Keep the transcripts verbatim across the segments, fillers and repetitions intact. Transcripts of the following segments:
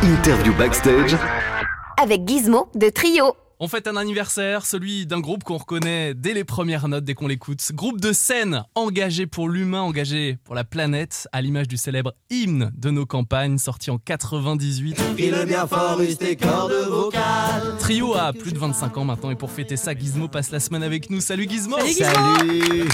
Interview backstage avec Gizmo de Trio. On fête un anniversaire, celui d'un groupe qu'on reconnaît dès les premières notes, dès qu'on l'écoute. Groupe de scène, engagé pour l'humain, engagé pour la planète, à l'image du célèbre hymne de nos campagnes, sorti en quatre-vingt-dix-huit. Il bien fort tes cordes vocales. Trio a plus de vingt-cinq ans maintenant, et pour fêter ça, Gizmo passe la semaine avec nous. Salut Gizmo. Salut Gizmo. Salut.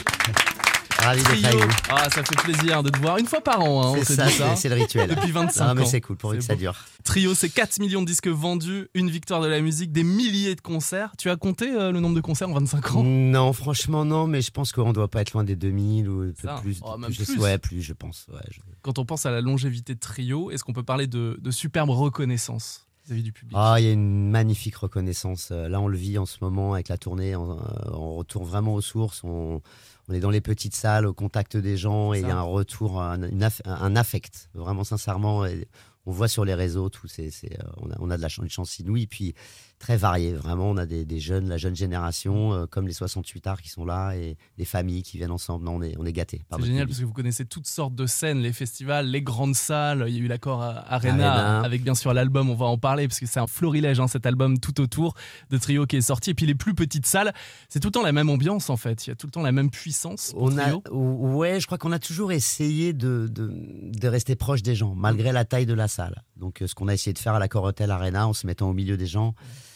Ravi d'être avec vous. Ah, ça fait plaisir de te voir une fois par an, hein, on c'est se ça, dit ça. C'est, c'est le rituel. Depuis vingt-cinq non, ans. mais c'est cool, pour c'est que ça beau. dure. Trio, c'est quatre millions de disques vendus, une victoire de la musique, des milliers de concerts. Tu as compté euh, le nombre de concerts en vingt-cinq ans? Non, franchement non, mais je pense qu'on doit pas être loin des deux mille ou un peu Ça, plus. oh, même plus, plus. Ouais, plus, je pense. Ouais, je... Quand on pense à la longévité de Trio, est-ce qu'on peut parler de, de superbe reconnaissance vis-à-vis du public? Ah, il y a une magnifique reconnaissance. Là, on le vit en ce moment avec la tournée. On, on retourne vraiment aux sources. On, on est dans les petites salles, au contact des gens, et il y a un retour, un, une aff- un affect, vraiment sincèrement. Et on voit sur les réseaux, tout, c'est, c'est, on, a, on a de la chance, une chance inouïe, puis très variée. Vraiment, on a des, des jeunes, la jeune génération, euh, comme les soixante-huit arts qui sont là, et des familles qui viennent ensemble. Non, on est, on est gâtés. C'est génial parce que vous connaissez toutes sortes de scènes, les festivals, les grandes salles. Il y a eu l'accord Arena, Arena. avec bien sûr l'album, on va en parler parce que c'est un florilège, hein, cet album tout autour de Trio qui est sorti. Et puis les plus petites salles, c'est tout le temps la même ambiance en fait. Il y a tout le temps la même puissance pour On a, Trio. ouais, je crois qu'on a toujours essayé de, de, de rester proche des gens, malgré la taille de la salle. Donc, ce qu'on a essayé de faire à l'Accor Hotel Arena, en se mettant au milieu des gens,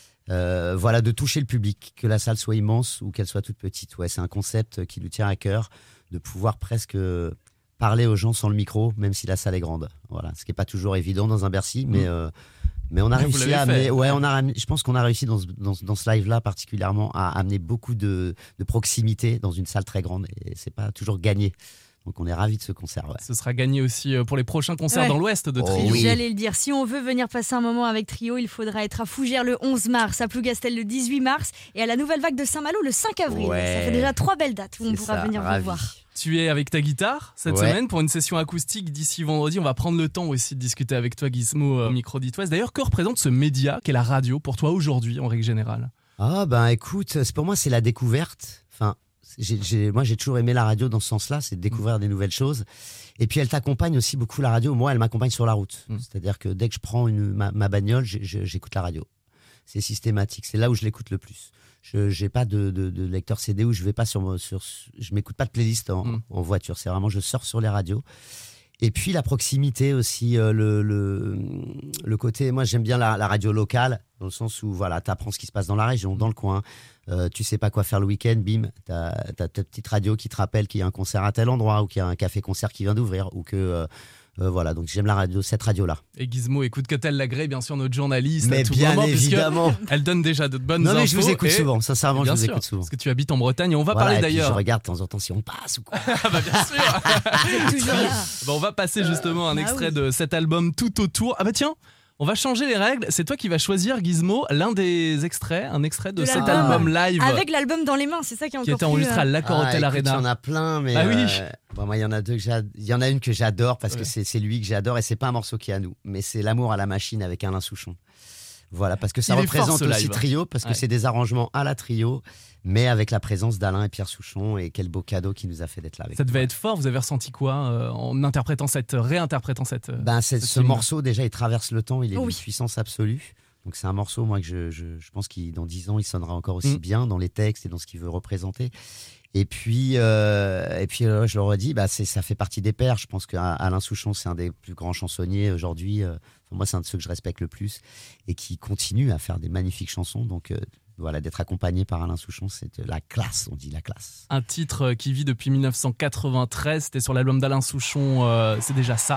euh, voilà, de toucher le public, que la salle soit immense ou qu'elle soit toute petite. Ouais, c'est un concept qui nous tient à cœur, de pouvoir presque parler aux gens sans le micro, même si la salle est grande. Voilà, ce qui n'est pas toujours évident dans un Bercy, mais, euh, mais on a Vous réussi l'avez à fait. amener. Ouais, on a, je pense qu'on a réussi dans ce, dans, ce- dans ce live-là particulièrement à amener beaucoup de, de proximité dans une salle très grande, et c'est pas toujours gagné. Donc on est ravis de ce concert. Ouais. Ce sera gagné aussi pour les prochains concerts Ouais. dans l'Ouest de Oh, Trio. oui. J'allais le dire, si on veut venir passer un moment avec Trio, il faudra être à Fougères le onze mars, à Plougastel le dix-huit mars et à la Nouvelle Vague de Saint-Malo le cinq avril. Ouais. Ça fait déjà trois belles dates où on C'est pourra ça, venir ravi. vous voir. Tu es avec ta guitare cette Ouais. semaine pour une session acoustique d'ici vendredi. On va prendre le temps aussi de discuter avec toi, Gizmo, euh, au micro d'It West. D'ailleurs, que représente ce média qu'est la radio pour toi aujourd'hui, en règle générale? Ah ben écoute, c'est, pour moi c'est la découverte. Enfin, j'ai, j'ai, moi j'ai toujours aimé la radio dans ce sens-là, c'est de découvrir des nouvelles choses. Et puis elle t'accompagne aussi beaucoup, la radio. Moi, elle m'accompagne sur la route. Mm. C'est-à-dire que dès que je prends une, ma, ma bagnole, j'ai- j'ai- j'écoute la radio. C'est systématique. C'est là où je l'écoute le plus. Je j'ai pas de, de, de lecteur C D où je vais pas sur, mon- sur je m'écoute pas de playlist en, Mm. en voiture. C'est vraiment je sors sur les radios. Et puis la proximité aussi, euh, le, le, le côté. Moi, j'aime bien la, la radio locale, dans le sens où voilà, t'apprends ce qui se passe dans la région, dans le coin. Euh, tu sais pas quoi faire le week-end, bim, t'as, t'as ta petite radio qui te rappelle qu'il y a un concert à tel endroit, ou qu'il y a un café-concert qui vient d'ouvrir, ou que euh, euh, voilà. Donc j'aime la radio, cette radio-là. Et Gizmo écoute Catel Lagré, bien sûr, notre journaliste. Mais à tout bien moment, puisque évidemment. Elle donne déjà de bonnes Non infos. mais je vous écoute et- souvent, sincèrement, je Bien vous sûr, écoute souvent. parce que tu habites en Bretagne et on va Voilà, parler et puis d'ailleurs. je regarde de temps en temps si on passe ou quoi. Ah bah bien sûr. Toujours là. Bon, on va passer justement un Bah extrait oui. de cet album tout autour. Ah bah tiens, on va changer les règles. C'est toi qui vas choisir, Gizmo, l'un des extraits, un extrait de, De cet l'album. album live Avec l'album dans les mains, c'est ça qui est qui encore était plus, enregistré à euh, l'Accor Ah, Hotel écoute, Arena. il y en a plein, mais Ah oui. euh, bon, moi il y en a deux que j'ad- il y en a une que j'adore parce Ouais. que c'est, c'est lui que j'adore, et c'est pas un morceau qui est à nous, mais c'est L'amour à la machine avec Alain Souchon. Voilà, parce que ça Il est fort, représente ce aussi live. Trio, parce que Ouais. c'est des arrangements à la Trio, mais avec la présence d'Alain et Pierre Souchon, et quel beau cadeau qu'il nous a fait d'être là avec Ça nous. devait être fort. Vous avez ressenti quoi euh, en interprétant cette, réinterprétant cette. euh, Ben, c'est, cette ce ligne. morceau, déjà, il traverse le temps, il est Oh d'une oui. puissance absolue. Donc c'est un morceau, moi, que je, je, je pense qu'il dans dix ans, il sonnera encore aussi Mm. bien dans les textes et dans ce qu'il veut représenter. Et puis, euh, et puis euh, je le redis, bah, c'est, ça fait partie des pairs. Je pense qu'Alain Souchon, c'est un des plus grands chansonniers aujourd'hui. Euh, enfin, moi, c'est un de ceux que je respecte le plus et qui continue à faire des magnifiques chansons. Donc euh, voilà, d'être accompagné par Alain Souchon, c'est de la classe, on dit la classe. Un titre euh, qui vit depuis mille neuf cent quatre-vingt-treize. C'était sur l'album d'Alain Souchon. euh, c'est déjà ça.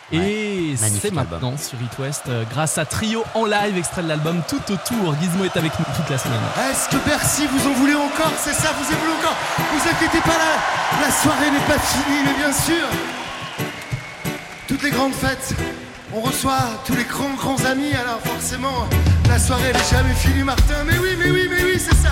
Et magnifique c'est album. maintenant sur It West, euh, grâce à Trio en live, extrait de l'album tout autour. Gizmo est avec nous toute la semaine. Est-ce que Bercy vous en voulez encore? C'est ça, vous en voulez encore? Vous inquiétez pas, la, la soirée n'est pas finie, mais bien sûr. Toutes les grandes fêtes, on reçoit tous les grands grands amis, alors forcément, la soirée n'est jamais finie, Martin. Mais oui, mais oui, mais oui, c'est ça.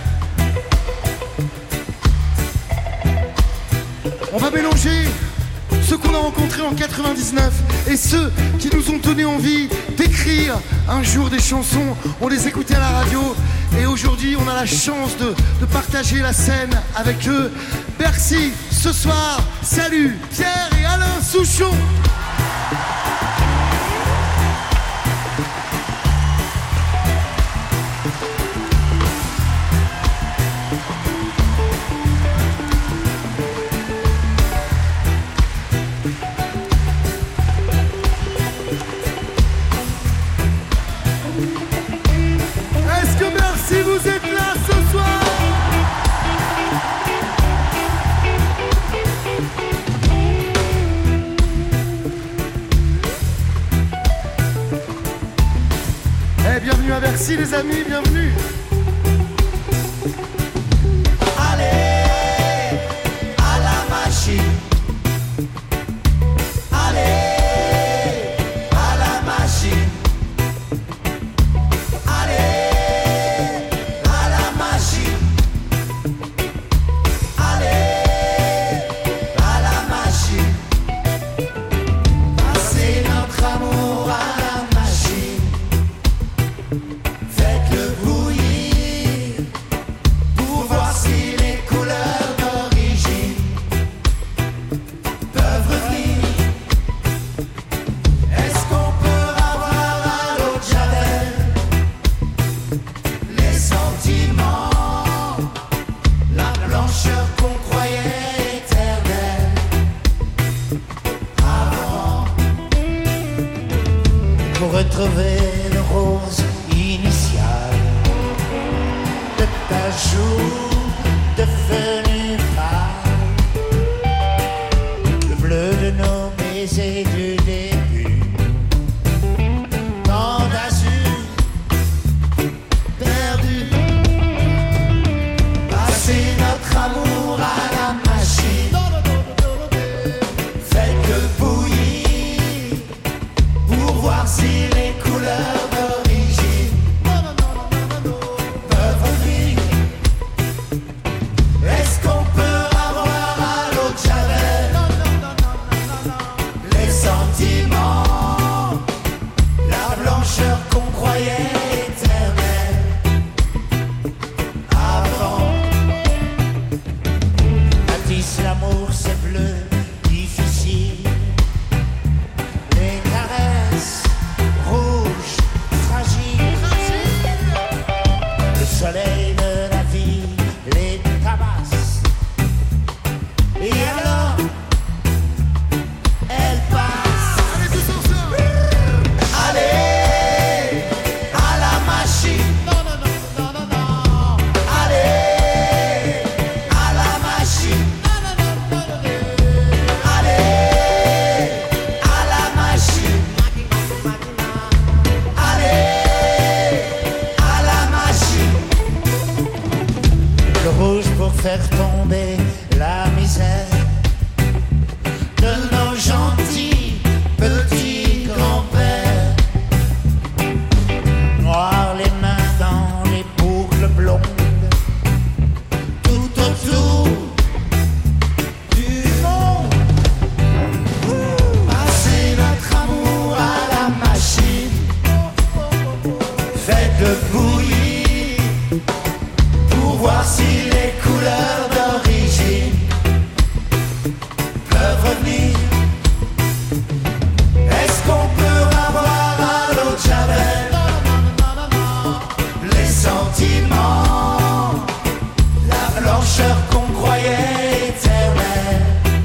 On va mélanger ceux qu'on a rencontrés en quatre-vingt-dix-neuf et ceux qui nous ont donné envie d'écrire un jour des chansons. On les écoutait à la radio et aujourd'hui on a la chance de, de partager la scène avec eux. Bercy, ce soir, salut Pierre et Alain Souchon. bienvenue à Bercy les amis, bienvenue. Allez, à la machine. Allez, à la machine. Allez, à la machine. Allez, à la machine. Passez notre amour à la machine. Faites-le bouillir pour voir si les couleurs d'origine peuvent revenir. Est-ce qu'on peut avoir à l'eau de Javel les sentiments, la blancheur qu'on croyait éternelle avant, pour retrouver le rose initial de ta joue devenue pâle, le bleu de nos baisers du début, tant d'azur perdu. Passez notre amour à la machine, faites-le bouillir pour voir si les couleurs d'origine peuvent revenir. Est-ce qu'on peut avoir à l'eau de Javel les sentiments, la blancheur qu'on croyait éternelle avant? Bâtisse l'amour, c'est bleu, difficile. Les caresses rouges, fragiles. Le soleil de la vie les tabasse. Et alors, elle passe. Allez tous ensemble. Allez, à la machine. Non, non, non, non, non, non. Allez, à la machine. Non, non, non, non, non, non. Allez, à la machine. Allez, à la machine. Le rouge pour faire tomber la misère de nos gentils petits grands-pères. Noir les mains dans les boucles blondes, tout autour du monde. Passez notre amour à la machine, faites-le bouillir pour voir si les couleurs d'origine peuvent revenir. Est-ce qu'on peut avoir à l'eau de Javel les sentiments, la blancheur qu'on croyait éternelle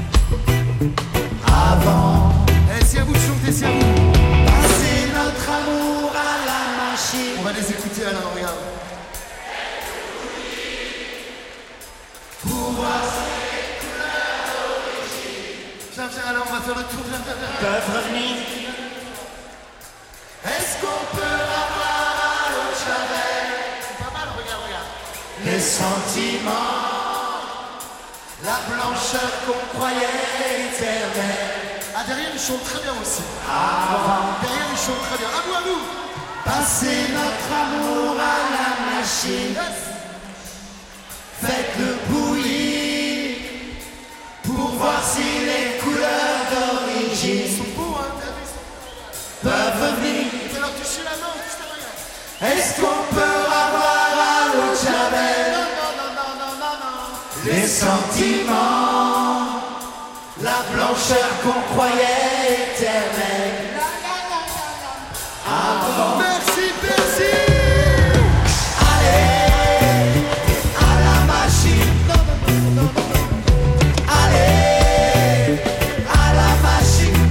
avant? Eh, c'est à vous de chanter, c'est à vous. Passer notre amour à la machine. On va les écouter Alain, regarde. Pour voir Viens, viens Alain, on va faire le tour, viens, viens, viens. peuvent revenir. Est-ce qu'on peut avoir à l'eau de Javel C'est pas mal, regarde, regarde. les sentiments, la blancheur qu'on croyait éternelle Ah, derrière, ils chantent très bien aussi. avant? Derrière, ils chantent très bien. À vous, à vous. Passer notre amour à la machine, faites-le bouillir pour voir si les couleurs Ils d'origine sont beaux, hein, t'as vu, ils sont- peuvent venir. Tu leur toucher la main, juste la regarde. Est-ce qu'on peut avoir à l'eau de Javel Non, non, non, non, non, non. les sentiments, la blancheur qu'on croyait éternelle avant? Merci, merci. Allez, à la machine. Allez, à la machine.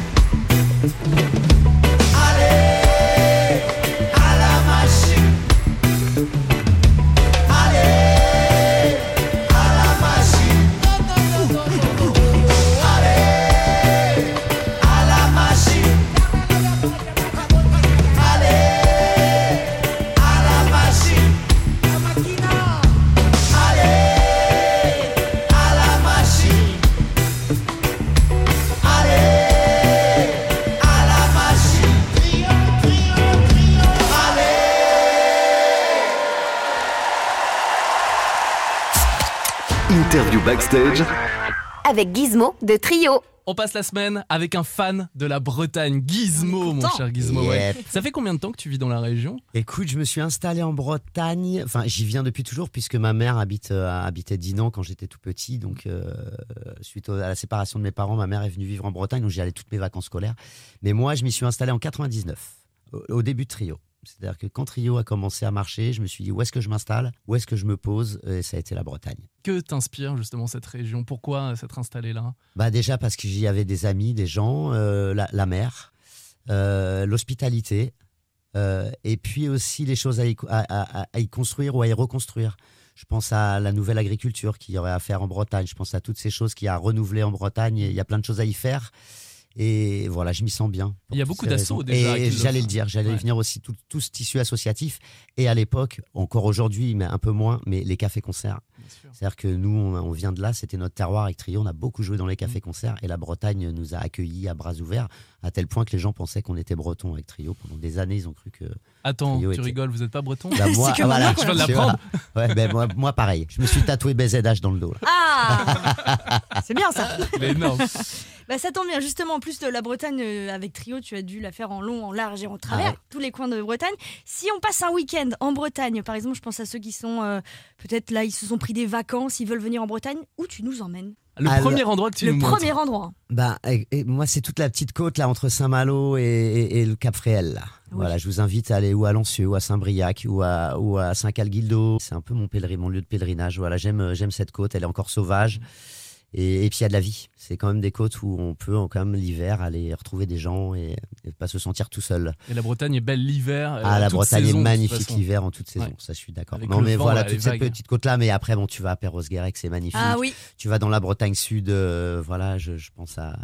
Allez, à la machine. Allez, à la machine. Allez, à la machine. Interview backstage Avec Gizmo de Trio. On passe la semaine avec un fan de la Bretagne, Gizmo, mon cher Gizmo. Yep. Ouais. Ça fait combien de temps que tu vis dans la région ? Écoute, je me suis installé en Bretagne. Enfin, j'y viens depuis toujours puisque ma mère habite, euh, habitait Dinan quand j'étais tout petit. Donc, euh, suite à la séparation de mes parents, ma mère est venue vivre en Bretagne. Donc, j'y allais toutes mes vacances scolaires. Mais moi, je m'y suis installé en quatre-vingt-dix-neuf, au, au début de Trio. C'est-à-dire que quand Trio a commencé à marcher, je me suis dit où est-ce que je m'installe, où est-ce que je me pose, et ça a été la Bretagne. Que t'inspire justement cette région ? Pourquoi s'être installé là ? Bah déjà parce que j'y avais des amis, des gens, euh, la, la mer, euh, l'hospitalité, euh, et puis aussi les choses à y, à, à, à y construire ou à y reconstruire. Je pense à la nouvelle agriculture qu'il y aurait à faire en Bretagne. Je pense à toutes ces choses qu'il y a à renouveler en Bretagne. Il y a plein de choses à y faire. Et voilà, je m'y sens bien. Il y a beaucoup d'assauts déjà. Et j'allais le le dire, j'allais ouais. venir aussi tout, tout ce tissu associatif. Et à l'époque, encore aujourd'hui, mais un peu moins, mais les cafés-concerts. C'est-à-dire que nous, on, on vient de là, c'était notre terroir avec Trio. On a beaucoup joué dans les cafés-concerts et la Bretagne nous a accueillis à bras ouverts, à tel point que les gens pensaient qu'on était bretons avec Trio. Pendant des années, ils ont cru que. Attends, Trio tu était... rigoles, vous n'êtes pas breton ? Bah, moi, C'est que ah, voilà, maintenant qu'on vient de l'apprendre. Ouais, ben, moi, moi, pareil. Je me suis tatoué B Z H dans le dos. Là. Ah c'est bien ça. Mais énorme. Bah, ça tombe bien, justement, en plus de la Bretagne, euh, avec Trio, tu as dû la faire en long, en large et en travers, Ah ouais. tous les coins de Bretagne. Si on passe un week-end en Bretagne, par exemple, je pense à ceux qui sont, euh, peut-être là, ils se sont pris des vacances, ils veulent venir en Bretagne, où tu nous emmènes ? Le Alors, premier endroit que tu Le nous montres. premier endroit. Bah, et, et moi, c'est toute la petite côte là entre Saint-Malo et, et, et le Cap Fréhel. Là. Oui. Voilà, je vous invite à aller ou à Lancieux, ou à Saint-Briac, ou à, ou à Saint-Calguildo. C'est un peu mon pèlerin, mon lieu de pèlerinage. Voilà, j'aime, j'aime cette côte. Elle est encore sauvage. Et, et puis il y a de la vie. C'est quand même des côtes où on peut, quand même, l'hiver, aller retrouver des gens et, et pas se sentir tout seul. Et la Bretagne est belle l'hiver. Ah, euh, la toute Bretagne saison, est de toute magnifique façon. l'hiver en toute saison. Ouais. Ça, je suis d'accord. Avec Non, le mais vent, voilà, là, les toute cette vagues. petite côte là. Mais après, bon, tu vas à Perros-Guirec, c'est magnifique. Ah oui. Tu vas dans la Bretagne Sud, euh, voilà, je, je pense à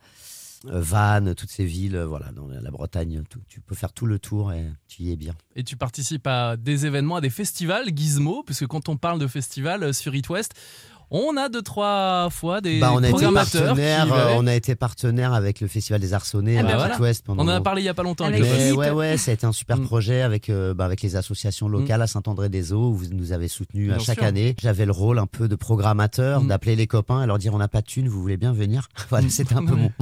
euh, Vannes, toutes ces villes, euh, voilà, dans la Bretagne, tout- tu peux faire tout le tour et tu y es bien. Et tu participes à des événements, à des festivals, Gizmo, puisque quand on parle de festival euh, sur It West, on a deux, trois fois des Bah, on a été programmateurs. partenaire, qui, ouais, euh, on a été partenaire avec le Festival des Arçonnais, Ah à bah It voilà. West pendant on en a longtemps. parlé il y a pas longtemps. Avec Avec le Mais Philippe. ouais, ouais, ça a été un super Mm. projet avec, euh, bah, avec les associations locales à Saint-André-des-Eaux, où vous nous avez soutenus à Bien chaque sûr. année. J'avais le rôle un peu de programmateur, Mm. d'appeler les copains et leur dire on n'a pas de thunes, vous voulez bien venir. Voilà, Mm. c'était un peu mon.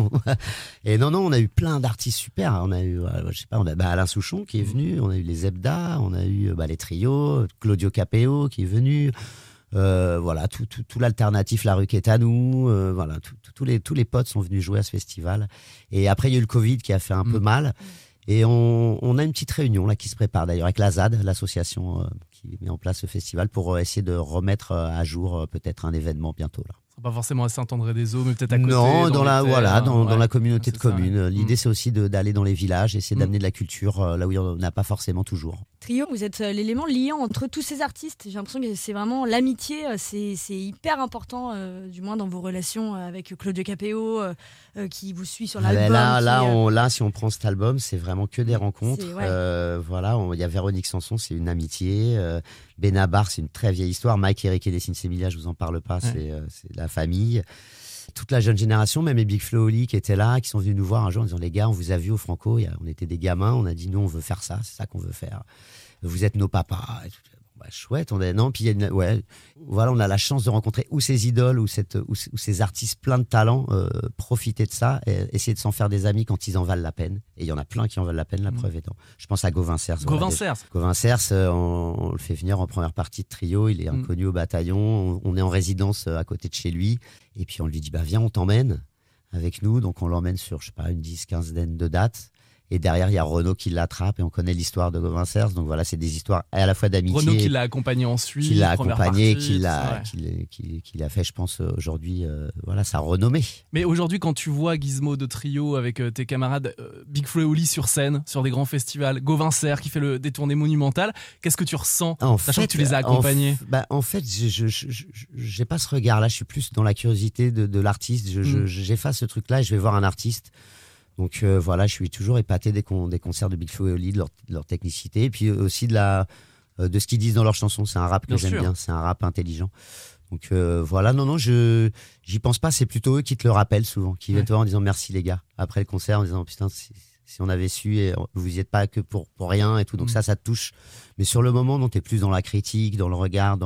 Et non, non, on a eu plein d'artistes super. On a eu, euh, je sais pas, on a bah, Alain Souchon qui est venu, on a eu les Zebda, on a eu bah, les trios, Claudio Capéo qui est venu. Euh, voilà, tout, tout, tout l'alternatif, la rue qui est à nous, euh, voilà, tout- tout- tous les, tous les potes sont venus jouer à ce festival. Et après, il y a eu le Covid qui a fait un Mm. peu mal. Et on, on a une petite réunion là qui se prépare d'ailleurs avec la Z A D, l'association euh, qui met en place ce festival, pour euh, essayer de remettre euh, à jour euh, peut-être un événement bientôt là. Ce sera pas forcément à Saint-André-des-Eaux, mais peut-être à côté. Non, dans, la les voilà, terres, dans, dans ouais. la communauté Ouais, de c'est ça, communes. ouais. L'idée Mm. c'est aussi de- d'aller dans les villages, essayer Mm. d'amener de la culture euh, là où il n'y en a pas forcément toujours. Trio, vous êtes euh, l'élément liant entre tous ces artistes. J'ai l'impression que c'est vraiment l'amitié, euh, c'est c'est hyper important, euh, du moins dans vos relations euh, avec Claudio Capéo, euh, euh, qui vous suit sur Ah ben l'album. là, qui, là, euh, on, là, si on prend cet album, c'est vraiment que des rencontres. C'est- ouais. Euh, voilà, on- il y a Véronique Sanson, c'est une amitié. Euh, Benabar, c'est une très vieille histoire. Mike, Eric et Dessine Semilia, je vous en parle pas, c'est euh, c'est la famille. Toute la jeune génération, même les Big Flo Oli qui étaient là, qui sont venus nous voir un jour en disant les gars, on vous a vu au Franco, il y a- on était des gamins, on a dit nous on veut faire ça, c'est ça qu'on veut faire. Vous êtes nos papas. Et tout. Bon, bah, chouette, on a non, puis il y a une- ouais, voilà, on a la chance de rencontrer ou ces idoles ou, cette, ou, ou ces artistes pleins de talent, euh, profiter de ça, et essayer de s'en faire des amis quand ils en valent la peine. Et il y en a plein qui en valent la peine, la Mm. preuve étant. Je pense à Gauvin Cers. Gauvin voilà, Cers. Gauvin Cers, euh, on, on le fait venir en première partie de Trio, il est Mm. inconnu au bataillon, on, on est en résidence euh, à côté de chez lui, et puis on lui dit bah viens, on t'emmène avec nous, donc on l'emmène sur je sais pas une dix, quinzaine de dates. Et derrière, il y a Renaud qui l'attrape et on connaît l'histoire de Gauvin Cers. Donc voilà, c'est des histoires à la fois d'amitié. Renaud qui l'a accompagné ensuite. qui l'a première accompagné, partie, qui tout l'a, ça, ouais. qui, l'a- qui- qui l'a fait, je pense, euh, aujourd'hui, euh, voilà, sa renommée. Mais aujourd'hui, quand tu vois Gizmo de Trio avec euh, tes camarades, euh, Big Flo et Oli sur scène, sur des grands festivals, Gauvin Cers qui fait le, des tournées monumentales, qu'est-ce que tu ressens En Sachant fait, que tu les as en accompagnés. f- bah, en fait, je, je, je, je- j'ai pas ce regard-là. Je suis plus dans la curiosité de, de l'artiste. Je, je- Mm. j'efface ce truc-là et je vais voir un artiste. Donc euh, voilà, je suis toujours épaté des, con- des concerts de Big Flo et Oli, de leur, de leur technicité, et puis aussi de, la, euh, de ce qu'ils disent dans leurs chansons. C'est un rap que Bien j'aime sûr. bien, c'est un rap intelligent. Donc euh, voilà, non, non, je j'y pense pas. C'est plutôt eux qui te le rappellent souvent, qui viennent Ouais. te voir en disant merci les gars, après le concert, en disant putain, si, si on avait su, et vous y êtes pas que pour, pour rien et tout. Donc Mm. ça, ça te touche. Mais sur le moment, non, t'es plus dans la critique, dans le regard, dans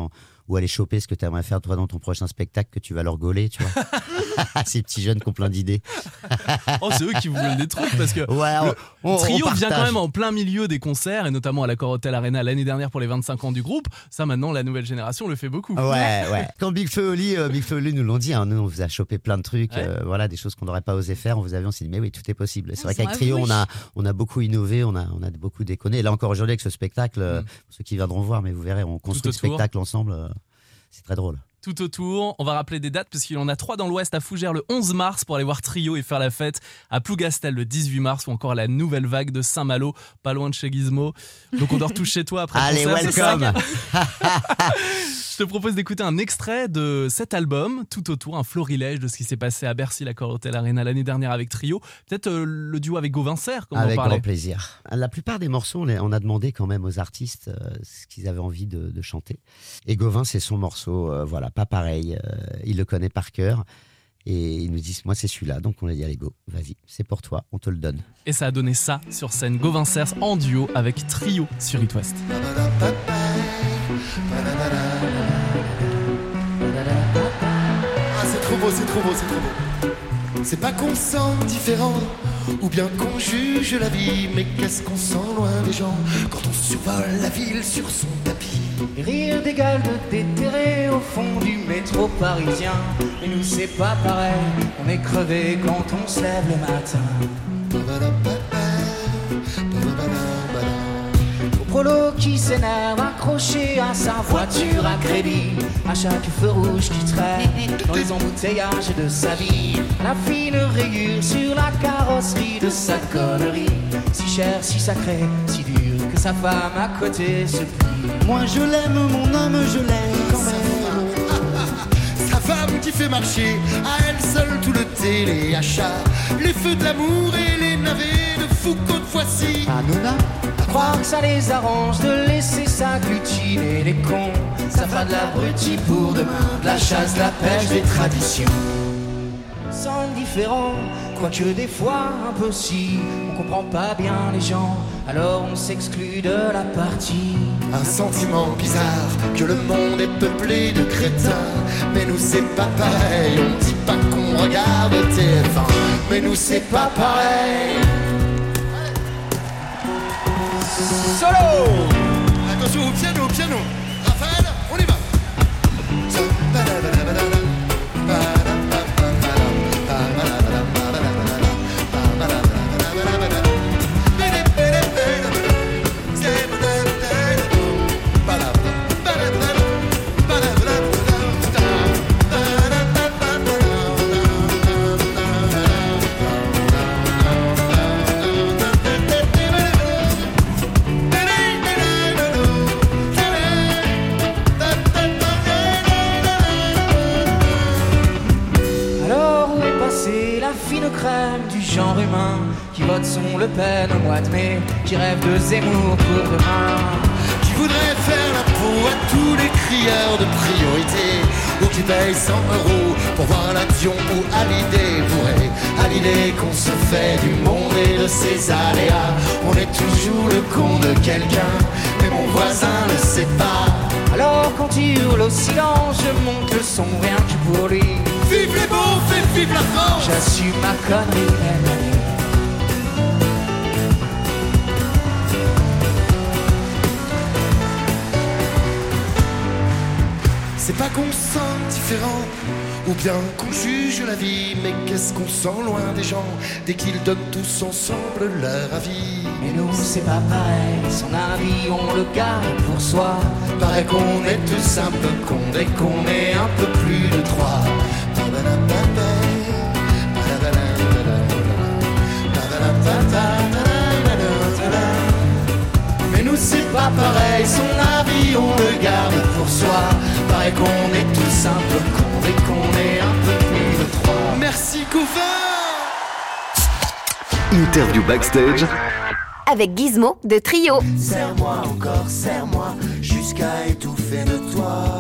ou aller choper ce que tu aimerais faire toi dans ton prochain spectacle que tu vas leur gauler, tu vois. Ces petits jeunes qui ont plein d'idées. Oh, c'est eux qui vous veulent des trucs parce que ouais, on, le on, trio on vient quand partage. même en plein milieu des concerts et notamment à l'Accor Hotel Arena l'année dernière pour les vingt-cinq ans du groupe. Ça, maintenant, la nouvelle génération le fait beaucoup. Ouais, ouais. Quand Big Flo et Oli, euh, Big Flo et Oli nous l'ont dit, hein, nous on vous a chopé plein de trucs, Ouais. euh, voilà, des choses qu'on n'aurait pas osé faire. On vous a vu, on s'est dit mais oui, tout est possible. C'est Ah, vrai ils qu'avec ont Trio, avoué. on a, on a beaucoup innové, on a, on a beaucoup déconné. Et là encore aujourd'hui avec ce spectacle, euh, Mm. pour ceux qui viendront voir, mais vous verrez, on construit le autour. spectacle ensemble. euh, c'est très drôle. Tout autour, on va rappeler des dates parce qu'il y en a trois dans l'Ouest, à Fougères le onze mars pour aller voir Trio et faire la fête, à Plougastel le dix-huit mars ou encore à la Nouvelle Vague de Saint-Malo, pas loin de chez Gizmo. Donc on dort tous chez toi après le Allez, concert, c'est ça welcome. Je te propose d'écouter un extrait de cet album, tout autour, un florilège de ce qui s'est passé à Bercy, l'Accor Hotel Arena l'année dernière avec Trio. Peut-être euh, le duo avec Gauvin Serre, comme on en Avec parlait. grand plaisir. La plupart des morceaux, on, les- on a demandé quand même aux artistes euh, ce qu'ils avaient envie de, de chanter. Et Gauvin, c'est son morceau, euh, voilà, pas pareil. euh, il le connaît par cœur. Et ils nous disent, moi c'est celui-là. Donc on a dit, allez go, vas-y, c'est pour toi, on te le donne. Et ça a donné ça sur scène, Gauvin Serre en duo avec Trio sur It West. Ah, c'est trop beau, c'est trop beau, c'est trop beau. C'est pas qu'on se sent différent, ou bien qu'on juge la vie, mais qu'est-ce qu'on sent loin des gens quand on survole la ville sur son tapis. Les rires des gueules de déterrés au fond du métro parisien. Mais nous c'est pas pareil, on est crevé quand on se lève le matin. Au prolo qui s'énerve accroché à sa voiture à crédit, à chaque feu rouge qui traîne dans les embouteillages de sa vie. La fine rayure sur la carrosserie de sa connerie, si chère, si sacrée, si dure que sa femme à côté se plie. Moi je l'aime, mon homme, je l'aime quand même. Sa femme qui fait marcher à elle seule tout le téléachat, les feux de l'amour et les navets de Foucault de Foissy. Hanouna, à croire que ça les arrange de laisser s'agglutiner les cons. Ça fera de l'abruti pour demain, de la chasse, de la pêche, des traditions. Sans différent, quoique des fois un peu si, on comprend pas bien les gens, alors on s'exclut de la partie. Un sentiment bizarre que le monde est peuplé de crétins. Mais nous c'est pas pareil, on dit pas qu'on regarde T F un. Mais nous c'est pas pareil. Solo! Attention au piano, au piano. Raphaël, on y va. Alors où est passée la fine crème du genre humain qui vote son Le Pen au mois de mai, qui rêve de Zemmour pour demain? Qui voudrait faire la peau à tous les crieurs de priorité, ou qui paye cent euros pour voir l'avion ou à l'idée bourrée, à l'idée qu'on se fait du monde et de ses aléas. On est toujours le con de quelqu'un, mais mon voisin ne sait pas. Alors quand il hurle au silence, je monte le son rien que pour lui. Vive les beaufs et vive la France! J'assume ma connerie, elle a dit. C'est pas qu'on se sent différent, ou bien qu'on juge la vie, mais qu'est-ce qu'on sent loin des gens dès qu'ils donnent tous ensemble leur avis. Mais nous c'est pas pareil, son avis on le garde pour soi. Paraît qu'on est tous un peu cons dès qu'on est un peu plus de trois. Mais nous c'est pas pareil, son avis on le garde pour soi. Paraît qu'on est tous un peu cons dès qu'on est un peu plus de trois. Merci Gauvin. Interview backstage Avec Gizmo de Trio. Serre-moi encore, serre-moi, jusqu'à étouffer de toi.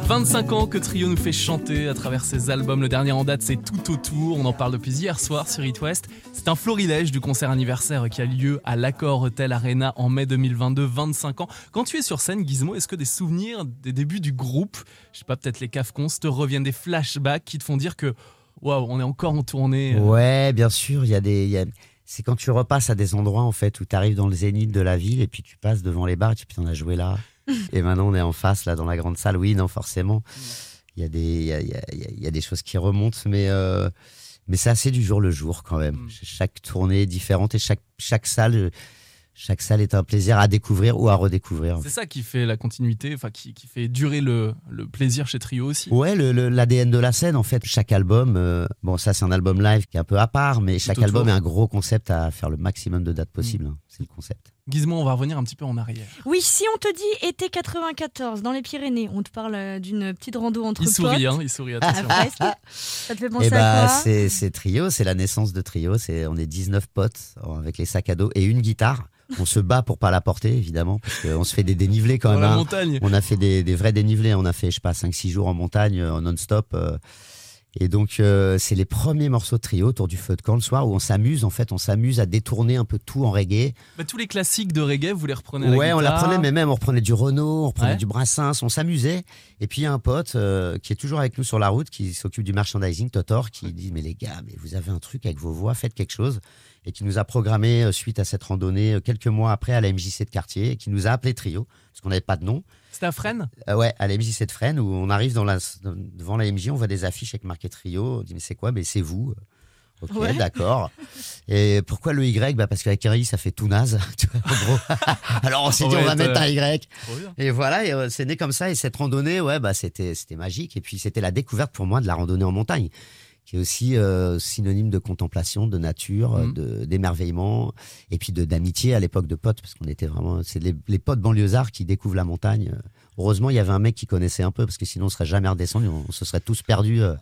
vingt-cinq ans que Trio nous fait chanter à travers ses albums. Le dernier en date, c'est Tout autour. On en parle depuis hier soir sur It West. C'est un florilège du concert anniversaire qui a lieu à l'Accor Hotel Arena en mai deux mille vingt-deux, vingt-cinq ans. Quand tu es sur scène, Gizmo, est-ce que des souvenirs des débuts du groupe, je sais pas, peut-être les Cafcons, te reviennent, des flashbacks qui te font dire que waouh, on est encore en tournée euh... Ouais, bien sûr, il y a des... Y a... C'est quand tu repasses à des endroits en fait où tu arrives dans le zénith de la ville et puis tu passes devant les bars et tu dis, putain, on a joué là. Et maintenant on est en face là dans la grande salle. Oui, non, forcément. Il y a des, il y a, il y a, il y a des choses qui remontent, mais euh, mais c'est assez du jour le jour quand même. Mm. Chaque tournée est différente et chaque chaque salle. Chaque salle est un plaisir à découvrir ou à redécouvrir. C'est ça qui fait la continuité, enfin qui, qui fait durer le, le plaisir chez Trio aussi. Ouais, le, le, l'A D N de la scène en fait. Chaque album, euh, bon ça c'est un album live qui est un peu à part, mais chaque album est un gros concept à faire le maximum de dates possible. Mmh. Hein, c'est le concept. Gizmo, on va revenir un petit peu en arrière. Oui, si on te dit été quatre-vingt-quatorze dans les Pyrénées, on te parle d'une petite rando entre il potes. Sourit, hein, il sourit, attention. Ah, ça te fait penser et bah, à quoi? c'est, c'est Trio, c'est la naissance de Trio. C'est, on est dix-neuf potes avec les sacs à dos et une guitare. On se bat pour pas la porter, évidemment, parce qu'on se fait des dénivelés quand Dans même. la hein. montagne. On a fait des, des vrais dénivelés. On a fait, je sais pas, cinq six jours en montagne, en non-stop. Euh, et donc, euh, c'est les premiers morceaux de Trio autour du feu de camp le soir où on s'amuse. En fait, on s'amuse à détourner un peu tout en reggae. Bah, tous les classiques de reggae, vous les reprenez à la Ouais, guitare. on la prenait, mais même on reprenait du Renaud, on reprenait Ouais. du Brassens, on s'amusait. Et puis il y a un pote euh, qui est toujours avec nous sur la route, qui s'occupe du merchandising, Totor, qui dit mais les gars, mais vous avez un truc avec vos voix, faites quelque chose. Et qui nous a programmé euh, suite à cette randonnée euh, quelques mois après à la M J C de quartier, et qui nous a appelé Trio parce qu'on n'avait pas de nom. C'était à Fresnes. Euh, ouais, à la M J C de Fresnes où on arrive dans la, devant la M J, on voit des affiches avec marqué Trio. On dit mais c'est quoi? Mais c'est vous. Ok, Ouais. d'accord. Et pourquoi le Y? Bah parce qu'avec un I, ça fait tout naze. Tu vois, en gros. Alors on s'est dit, Ouais, on va t'as- mettre un Y. Trop bien. Et voilà, et euh, c'est né comme ça. Et cette randonnée, ouais, bah c'était c'était magique. Et puis c'était la découverte pour moi de la randonnée en montagne, qui est aussi euh, synonyme de contemplation, de nature, Mhm. de d'émerveillement, et puis de d'amitié à l'époque de potes, parce qu'on était vraiment, c'est les, les potes banlieusards qui découvrent la montagne. Heureusement, il y avait un mec qui connaissait un peu, parce que sinon on serait jamais redescendu, on, on se serait tous perdus. euh.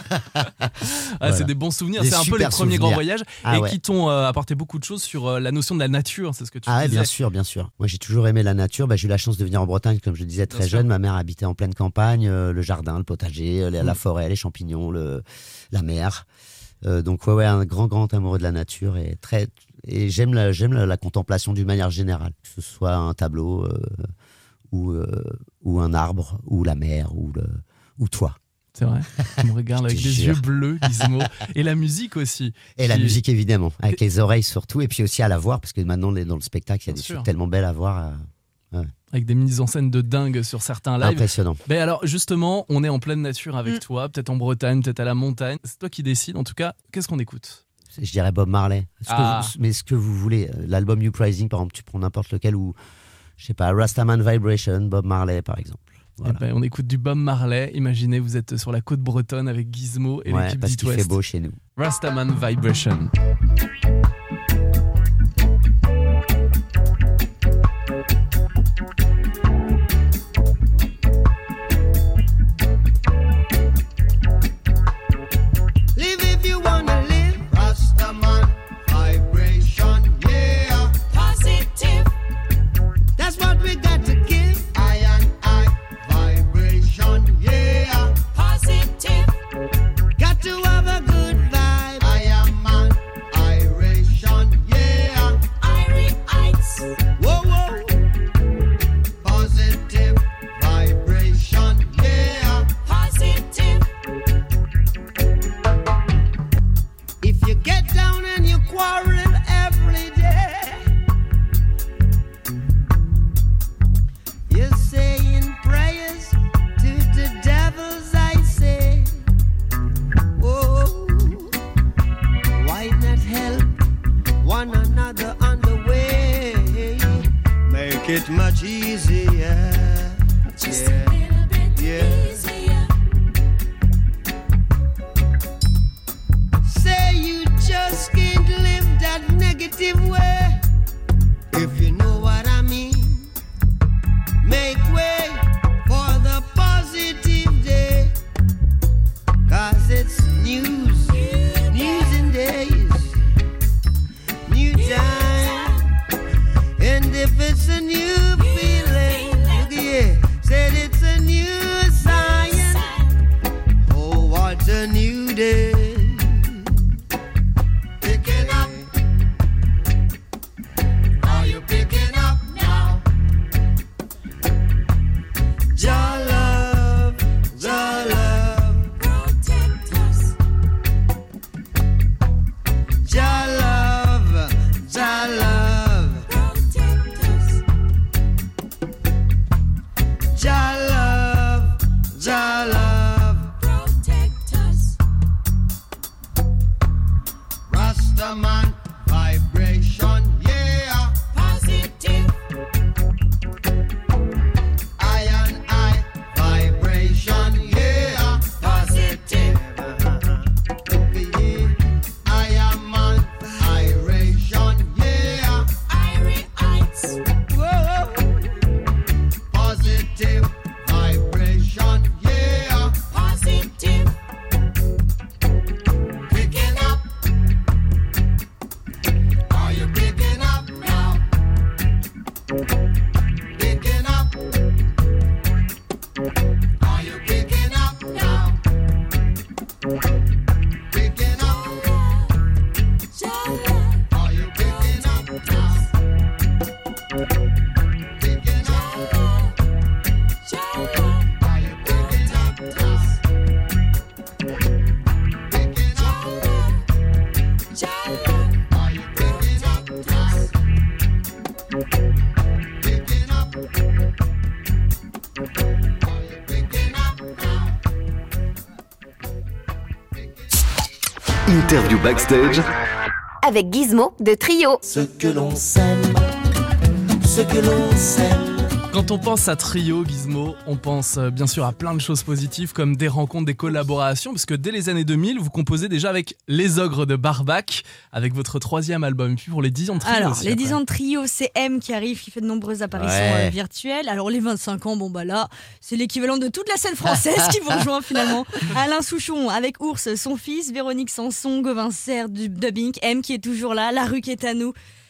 Ah, Voilà. c'est des bons souvenirs. Des C'est un peu les super premiers souvenirs. grands voyages Ah et ouais. qui t'ont euh, apporté beaucoup de choses sur euh, la notion de la nature. C'est ce que tu Ah ouais, disais. bien sûr, bien sûr. Moi, j'ai toujours aimé la nature. Bah, j'ai eu la chance de venir en Bretagne, comme je le disais, très Bien sûr. jeune. Ma mère habitait en pleine campagne, euh, le jardin, le potager, euh, la, la Mm. forêt, les champignons, le, la mer. Euh, donc ouais, ouais, un grand, grand amoureux de la nature et très. Et j'aime la, j'aime la, la contemplation d'une manière générale, que ce soit un tableau euh, ou euh, ou un arbre ou la mer ou le ou toi. C'est vrai. Tu me regardes Je avec te des jure. yeux bleus, Gizmo. Et la musique aussi. Et la Qui- musique évidemment, avec les oreilles surtout, et puis aussi à la voir, parce que maintenant on est dans le spectacle, il y a Bien des sûr. choses tellement belles à voir, euh, Avec des mises en scène de dingue sur certains lives. impressionnant. Ben alors justement, on est en pleine nature avec Mm. toi, peut-être en Bretagne, peut-être à la montagne. C'est toi qui décides. En tout cas, qu'est-ce qu'on écoute? Je dirais Bob Marley. Ce que Ah. vous- mais ce que vous voulez, l'album You Rising par exemple, tu prends n'importe lequel, ou je sais pas, Rastaman Vibration, Bob Marley par exemple. Voilà. Eh ben, on écoute du Bob Marley. Imaginez, vous êtes sur la côte bretonne avec Gizmo et Ouais, l'équipe parce d'It qu'il fait West. beau chez nous. Rastaman Vibration. Live if you wanna live. Rastaman vibration, yeah. Positive. That's what we got to give. I and I vibration, yeah. Positive. Got to have a good vibe. I am an iration, yeah. Irites. Whoa, whoa. Positive vibration, yeah. Positive. If you get down and you quarrel every day, you're saying prayers to the devils, I say. Oh, why not help one another on the way? Make it much easier. Just Yeah. a little bit Yeah. easier. Say you just can't live that negative way. If you know what I mean, make way for the positive day. Cause it's news, news and days, new time. And if it's a new feeling, look here, said it's a new sign. Whoa. Positive vibration, yeah. Positive. Picking up. Are you picking up now? Picking up. Are you picking up now? Picking up. Are you picking up now? Picking up. Are you picking up now? Picking up. Are you picking up now? Picking up. Are you picking up now? Interview backstage avec Gizmo de Trio. Ce que l'on sème, ce que l'on sème. Quand on pense à Trio, Gizmo, on pense euh, bien sûr à plein de choses positives comme des rencontres, des collaborations, parce que dès les années deux mille, vous composez déjà avec Les Ogres de Barbac, avec votre troisième album, et puis pour les dix ans de Trio Alors, aussi, les après. dix ans de Trio, c'est M qui arrive, qui fait de nombreuses apparitions Ouais. euh, virtuelles. Alors, les vingt-cinq ans, bon bah là, c'est l'équivalent de toute la scène française qui vous rejoint finalement. Alain Souchon avec Ours, son fils, Véronique Sanson, Gauvin Serre du dubbing, M qui est toujours là, La Rue qui est à nous.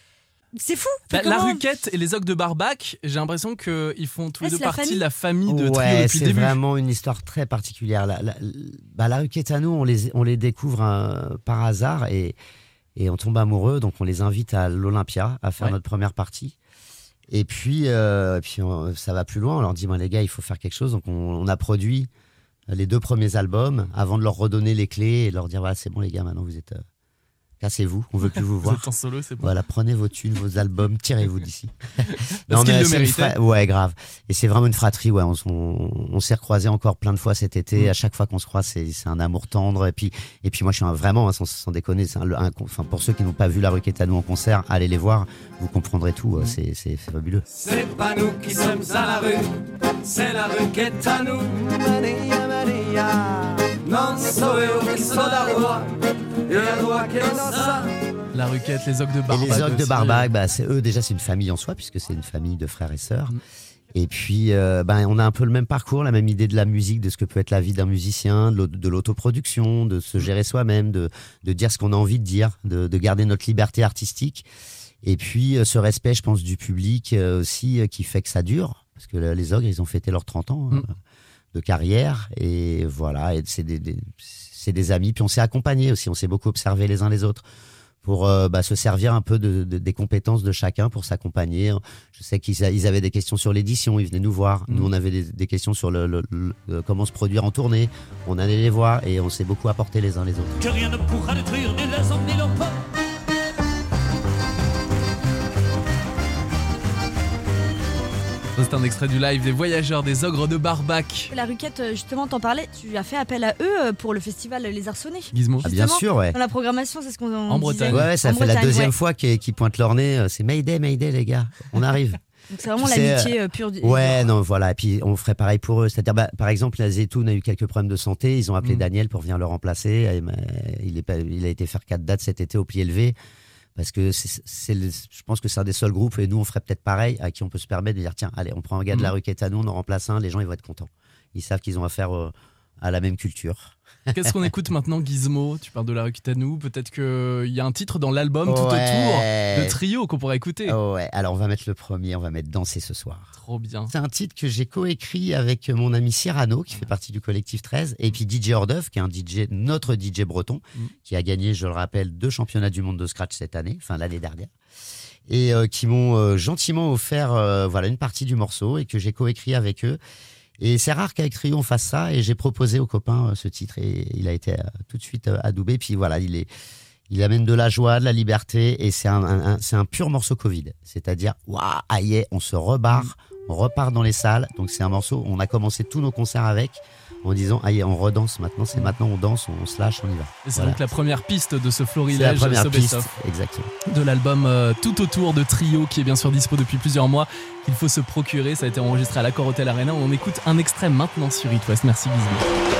C'est fou. Bah, Comment- la Ruquette et les Ogres de Barbac, j'ai l'impression qu'ils font tous Ouais, les deux c'est la partie famille. de la famille de Trio Ouais, depuis c'est le début. vraiment une histoire très particulière. La, la, bah, la Ruquette à nous, on les, on les découvre euh, par hasard et, et on tombe amoureux. Donc on les invite à l'Olympia à faire Ouais. notre première partie. Et puis, euh, puis on- ça va plus loin. On leur dit, moi les gars, il faut faire quelque chose. Donc on, on a produit les deux premiers albums avant de leur redonner les clés et leur dire, voilà, c'est bon les gars, maintenant vous êtes... euh, cassez-vous, on veut plus vous Vous voir. êtes en solo, c'est bon. Voilà, prenez vos thunes, vos albums, tirez-vous d'ici. Parce qu'ils mais le c'est une méritaient. fra- Ouais, grave. Et c'est vraiment une fratrie. Ouais, on, s- on, on s'est recroisés encore plein de fois cet été. Mm. À chaque fois qu'on se croise, c'est, c'est un amour tendre. Et puis, et puis moi, je suis un, vraiment, hein, sans, sans déconner, c'est un, un- enfin, pour ceux qui n'ont pas vu La Ruquette à nous en concert, allez les voir. Vous comprendrez tout. C'est, c'est, c'est fabuleux. C'est pas nous qui sommes à la rue, c'est la rue qui est à nous. Maria, Maria, non so io che sono la rua, e la rua che non sa. La Ruquette, les Ogres de Et Barbac. les Ogres de aussi. Barbac, bah, c'est eux déjà, c'est une famille en soi puisque c'est une famille de frères et sœurs. Mm. Et puis, euh, ben, on a un peu le même parcours, la même idée de la musique, de ce que peut être la vie d'un musicien, de l'au- de l'autoproduction, de se gérer soi-même, de, de dire ce qu'on a envie de dire, de, de garder notre liberté artistique. Et puis, euh, ce respect, je pense, du public euh, aussi, euh, qui fait que ça dure. Parce que euh, les Ogres, ils ont fêté leurs trente ans euh, Mm. de carrière. Et voilà, et c'est des, des, c'est des amis. Puis on s'est accompagnés aussi, on s'est beaucoup observés les uns les autres pour euh, bah, se servir un peu de, de- des compétences de chacun pour s'accompagner. Je sais qu'ils a- ils avaient des questions sur l'édition, ils venaient nous voir. Mm. Nous, on avait des, des questions sur le, le- le- le- comment se produire en tournée. On allait les voir et on s'est beaucoup apporté les uns les autres. Que rien ne pourra détruire ni les hommes ni leurs peurs. Ça, c'est un extrait du live des Voyageurs des Ogres de Barbac. La Ruquette, euh, justement, t'en parlais, tu as fait appel à eux euh, pour le festival Les Arçonnets. Gizmo. Ah, bien Justement, sûr, ouais. Dans la programmation, c'est ce qu'on En Bretagne. Ouais, ouais, ça En fait la Bretagne, deuxième ouais. fois qu'ils qu'ils pointent leur nez. euh, C'est Mayday, Mayday, les gars. On arrive. Donc c'est vraiment Tu sais, l'amitié euh, pure du. Ouais, non, voilà. Et puis, on ferait pareil pour eux. C'est-à-dire, bah, par exemple, la Zetoun a eu quelques problèmes de santé. Ils ont appelé Mm. Daniel pour venir le remplacer. Et, bah, il, est pas, il a été faire quatre dates cet été au pied levé. Parce que c'est, c'est le- je pense que c'est un des seuls groupes, et nous, on ferait peut-être pareil, à qui on peut se permettre de dire tiens, allez, on prend un gars de la Mm. Ruquette à nous, on en remplace un, les gens, ils vont être contents. Ils savent qu'ils ont affaire euh, à la même culture. Qu'est-ce qu'on écoute maintenant, Gizmo? Tu parles de La Ruquette à nous. Peut-être qu'il y a un titre dans l'album tout Ouais. autour de Trio qu'on pourrait écouter. Oh ouais, alors on va mettre le premier, on va mettre Danser ce soir. Trop bien. C'est un titre que j'ai coécrit avec mon ami Cyrano, qui fait partie du collectif treize, et puis D J Ordeuf, qui est un D J, notre D J breton, Mm. qui a gagné, je le rappelle, deux championnats du monde de scratch cette année, enfin l'année dernière, et euh, qui m'ont euh, gentiment offert euh, voilà, une partie du morceau, et que j'ai coécrit avec eux. Et c'est rare qu'avec Trio on fasse ça, et j'ai proposé aux copains euh, ce titre, et il a été euh, tout de suite euh, adoubé. Puis voilà, il est, il amène de la joie, de la liberté, et c'est un, un- un- c'est un pur morceau Covid. C'est-à-dire, waouh, aïe, on se rebarre, on repart dans les salles. Donc c'est un morceau, on a commencé tous nos concerts avec, en disant, aïe, on redanse maintenant, c'est maintenant, on danse, on se lâche, on y va. Et c'est Voilà. donc la première piste de ce C'est la florilège première So piste, Best Of exactement. de l'album euh, Tout autour de Trio, qui est bien sûr dispo depuis plusieurs mois, qu'il faut se procurer. Ça a été enregistré à l'Accor Hotel Arena. On écoute un extrait maintenant sur It West. Merci Gizmo.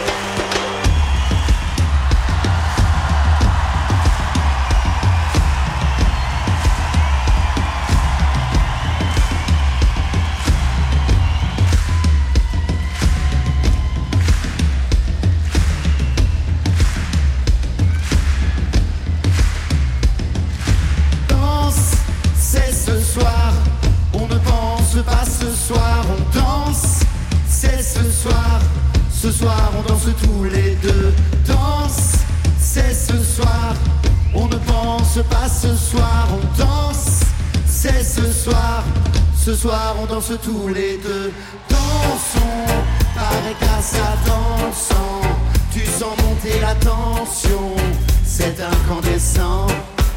pense pas ce soir, on danse, c'est ce soir. Ce soir on danse tous les deux. Danse, c'est ce soir. On ne pense pas ce soir, on danse, c'est ce soir. Ce soir on danse tous les deux. Dansons, paraît qu'à ça dansant, tu sens monter la tension, c'est incandescent.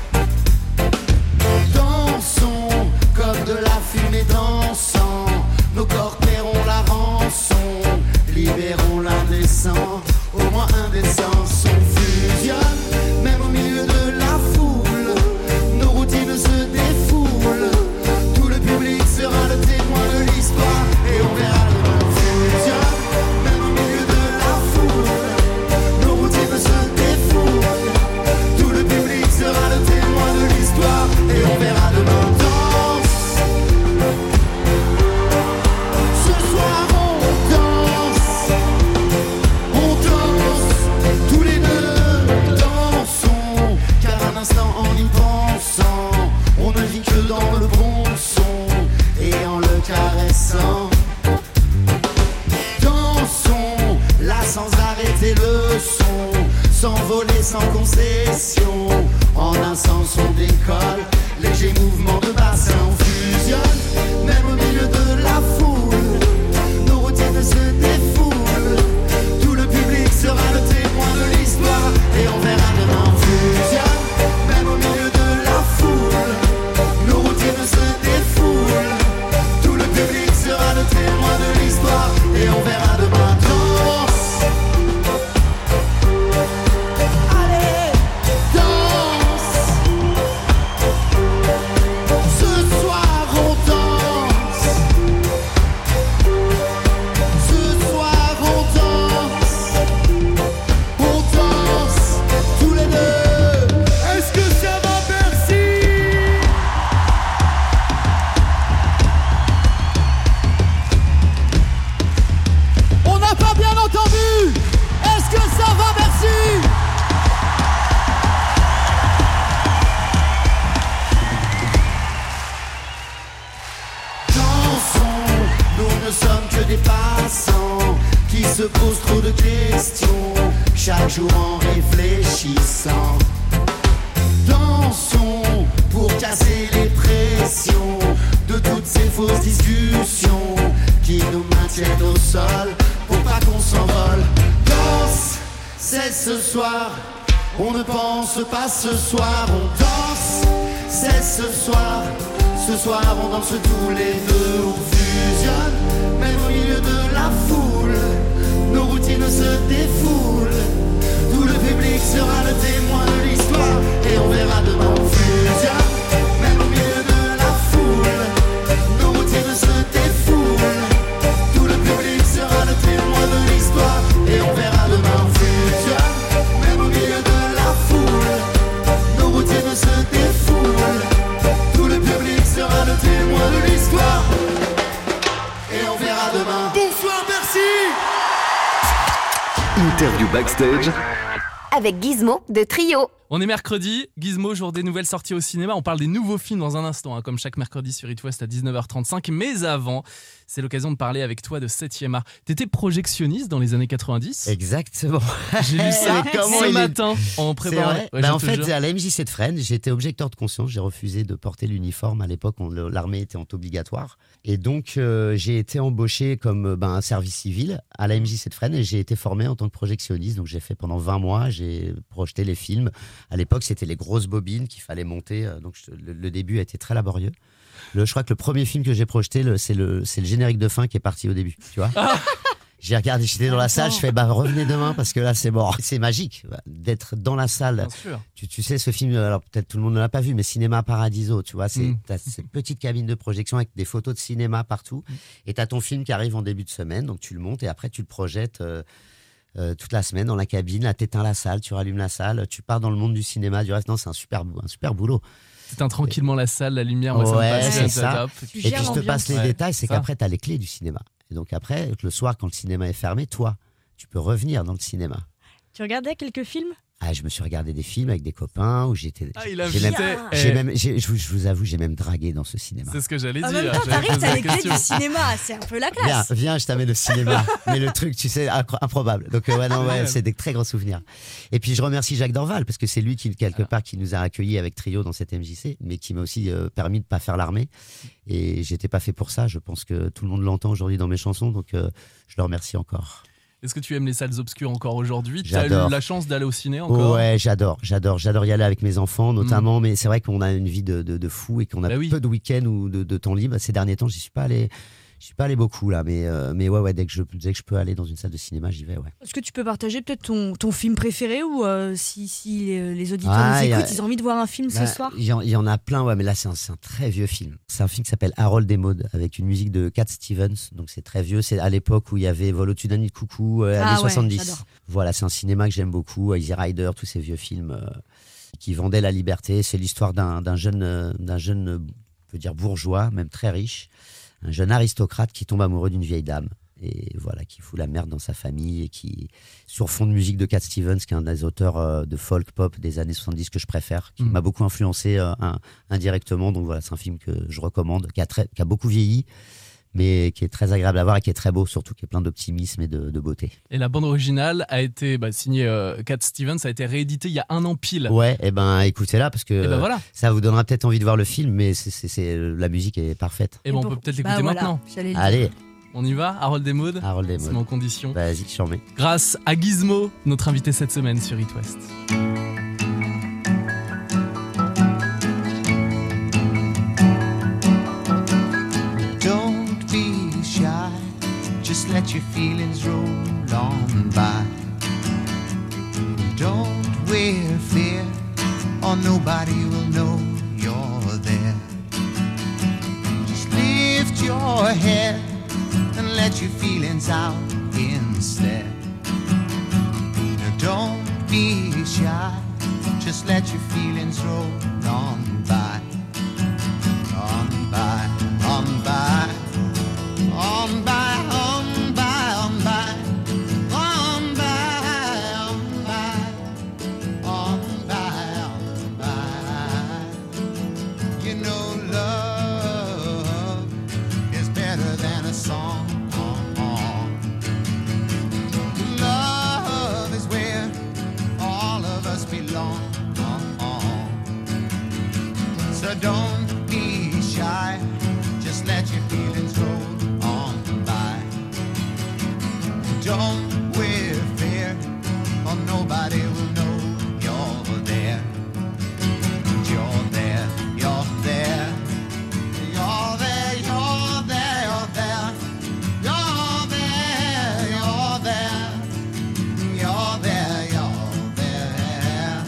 Dansons comme de la fumée dansant, nos corps paieront la rançon, libérons l'indécent, au moins indécence. On fusionne, même au milieu de la foule, nos routines se défoulent, tout le public sera le témoin de l'histoire, et on verra le monde fusionne, même au milieu de la foule, nos routines se défoulent, tout le public sera le témoin de l'histoire, et on verra demain. Danse, ce soir on danse, on danse, tous les deux dansons, car un instant en y pensant, on ne vit que dans le bon son, et en le caressant. Dansons, là sans arrêter le son, s'envoler sans concession, en un sens on décolle, léger mouvement de bassin, on fusionne, même au milieu de la foule, nos routines se défoulent, tout le public sera le témoin de l'histoire, et on verra demain. On fusionne, même au milieu de la foule, nos routines se défoulent, tout le public sera le témoin de l'histoire, et on verra demain. Danse, allez, danse, ce soir on danse, ce soir on danse, on danse tous les deux. Est-ce que ça va, Bercy? On n'a pas bien entendu. Est-ce que ça va, Bercy? Dansons, nous ne sommes que des passants qui se posent trop de questions, chaque jour en réfléchissant. Dansons pour casser les pressions de toutes ces fausses discussions qui nous maintiennent au sol pour pas qu'on s'envole. Danse, c'est ce soir, on ne pense pas ce soir, on danse, c'est ce soir. Ce soir on danse tous les deux, on fusionne, même au milieu de la foule, nos routines se défoulent, tout le public sera le témoin de l'histoire, et on verra demain. On fusionne, même au milieu de la foule, nos routines se défoulent, tout le public sera le témoin de l'histoire, et on verra demain. On fusionne, même au milieu de la foule, nos routines se défoulent, tout le public sera le témoin de l'histoire, et on verra demain. Bonsoir, merci. Interview backstage Avec Gizmo de Trio. On est mercredi, Gizmo, jour des nouvelles sorties au cinéma. On parle des nouveaux films dans un instant, hein, comme chaque mercredi sur It West à dix-neuf heures trente-cinq. Mais avant, c'est l'occasion de parler avec toi de septième art. T'étais projectionniste dans les années quatre-vingt-dix. Exactement. J'ai lu ça Comment ce il est- matin en C'est préparant. vrai. Ouais, Bah, je en te fait, jure. à la M J C de Fresnes, j'étais objecteur de conscience. J'ai refusé de porter l'uniforme. À l'époque, on- le- l'armée était en obligatoire. Et donc, euh, j'ai été embauché comme euh, ben, un service civil à la M J C de Fresnes et j'ai été formé en tant que projectionniste. Donc, j'ai fait pendant vingt mois, j'ai projeté les films. À l'époque, c'était les grosses bobines qu'il fallait monter. euh, Donc, je- le, le début a été très laborieux. Le, je crois que le premier film que j'ai projeté, le- c'est le, c'est le générique de fin qui est parti au début. Tu vois J'ai regardé, j'étais dans la salle, je fais bah revenez demain parce que là c'est mort. C'est magique bah, d'être dans la salle. Bien sûr. Tu, tu sais ce film, alors peut-être tout le monde ne l'a pas vu, mais Cinéma Paradiso, tu vois, c'est Mm. t'as cette petite cabine de projection avec des photos de cinéma partout, et t'as ton film qui arrive en début de semaine, donc tu le montes et après tu le projettes euh, euh, toute la semaine dans la cabine. Là t'éteins la salle, tu rallumes la salle, tu pars dans le monde du cinéma. Du reste, non, c'est un super, bou- un super boulot. T'éteins tranquillement la salle, la lumière, moi ça Ouais, me passionne, c'est ça. top. Tu Et puis gères je te l'ambiance. passe les Ouais, détails, c'est ça. qu'après t'as les clés du cinéma. Et donc après, le soir quand le cinéma est fermé, toi, tu peux revenir dans le cinéma. Tu regardais quelques films Ah, je me suis regardé des films avec des copains où j'étais. Ah, il j'ai invitait. même, Eh, j'ai même j'ai- je, vous, je vous avoue, j'ai même dragué dans ce cinéma. C'est ce que j'allais En dire. même temps, J'allais t'arrives, poser t'as la les clés question. du cinéma, c'est un peu la Viens, classe. viens, je t'amène au cinéma. Mais le truc, tu sais, incro- improbable. Donc, euh, ouais, non, ouais, c'est des très grands souvenirs. Et puis, je remercie Jacques Dorval, parce que c'est lui qui, quelque part, qui nous a accueillis avec Trio dans cette M J C, mais qui m'a aussi euh, permis de pas faire l'armée. Et j'étais pas fait pour ça. Je pense que tout le monde l'entend aujourd'hui dans mes chansons. Donc, euh, je le remercie encore. Est-ce que tu aimes les salles obscures encore aujourd'hui? Tu as J'adore. eu la chance d'aller au ciné encore? Ouais, j'adore, j'adore, j'adore y aller avec mes enfants notamment, mais c'est vrai qu'on a une vie de, de, de fou et qu'on a Bah oui. peu de week-ends ou de, de temps libre. Ces derniers temps, j'y suis pas allé, j'y suis pas allé beaucoup là, mais euh, mais ouais, ouais, dès que je dès que je peux aller dans une salle de cinéma, j'y vais, ouais. Est-ce que tu peux partager peut-être ton, ton film préféré ou euh, si, si les, les auditeurs Ah, nous y a- écoutent, ils ont envie de voir un film Bah, ce soir? Il y, en- il y en a plein, ouais, mais là c'est un, c'est un très vieux film. C'est un film qui s'appelle Harold et Maude avec une musique de Cat Stevens, donc c'est très vieux. C'est à l'époque où il y avait Vol au-dessus d'un nid de coucou, euh, Ah années ouais, soixante-dix. j'adore. Voilà, c'est un cinéma que j'aime beaucoup, Easy Rider, tous ces vieux films euh, qui vendaient la liberté. C'est l'histoire d'un d'un jeune, euh, d'un jeune, euh, on peut dire bourgeois, même très riche, un jeune aristocrate qui tombe amoureux d'une vieille dame. Et voilà, qui fout la merde dans sa famille et qui, sur fond de musique de Cat Stevens, qui est un des auteurs euh, de folk pop des années soixante-dix que je préfère, qui Mm. m'a beaucoup influencé euh, un- indirectement. Donc voilà, c'est un film que je recommande, qui a, très, qui a beaucoup vieilli, mais qui est très agréable à voir et qui est très beau, surtout qui est plein d'optimisme et de, de beauté. Et la bande originale a été bah, signée euh, Cat Stevens, a été rééditée il y a un an pile. Ouais, et ben écoutez-la parce que Et ben voilà. ça vous donnera peut-être envie de voir le film, mais c'est, c'est, c'est, la musique est parfaite. Et ben on bon, peut peut-être bah l'écouter voilà, maintenant. j'allais le dire. Allez, On y va, Harold et Maude. Harold et C'est Maude. mon condition. Vas-y, j'en mets. Grâce à Gizmo, notre invité cette semaine sur It West. Don't be shy, just let your feelings roll on by. Don't wear fear, or nobody will know you're there. Just lift your head and let your feelings out instead. Now don't be shy, just let your feelings roll on by. On by, on by, on by, on by, on by, on by, on by, on by, on by. You know love is better than a song. Love is where all of us belong. So don't be shy, just let your feelings roll on by. Don't wear fear, or nobody will know you're there. You're there, you're there, you're there, you're there, you're there, you're there, you're there, you're there, you're there.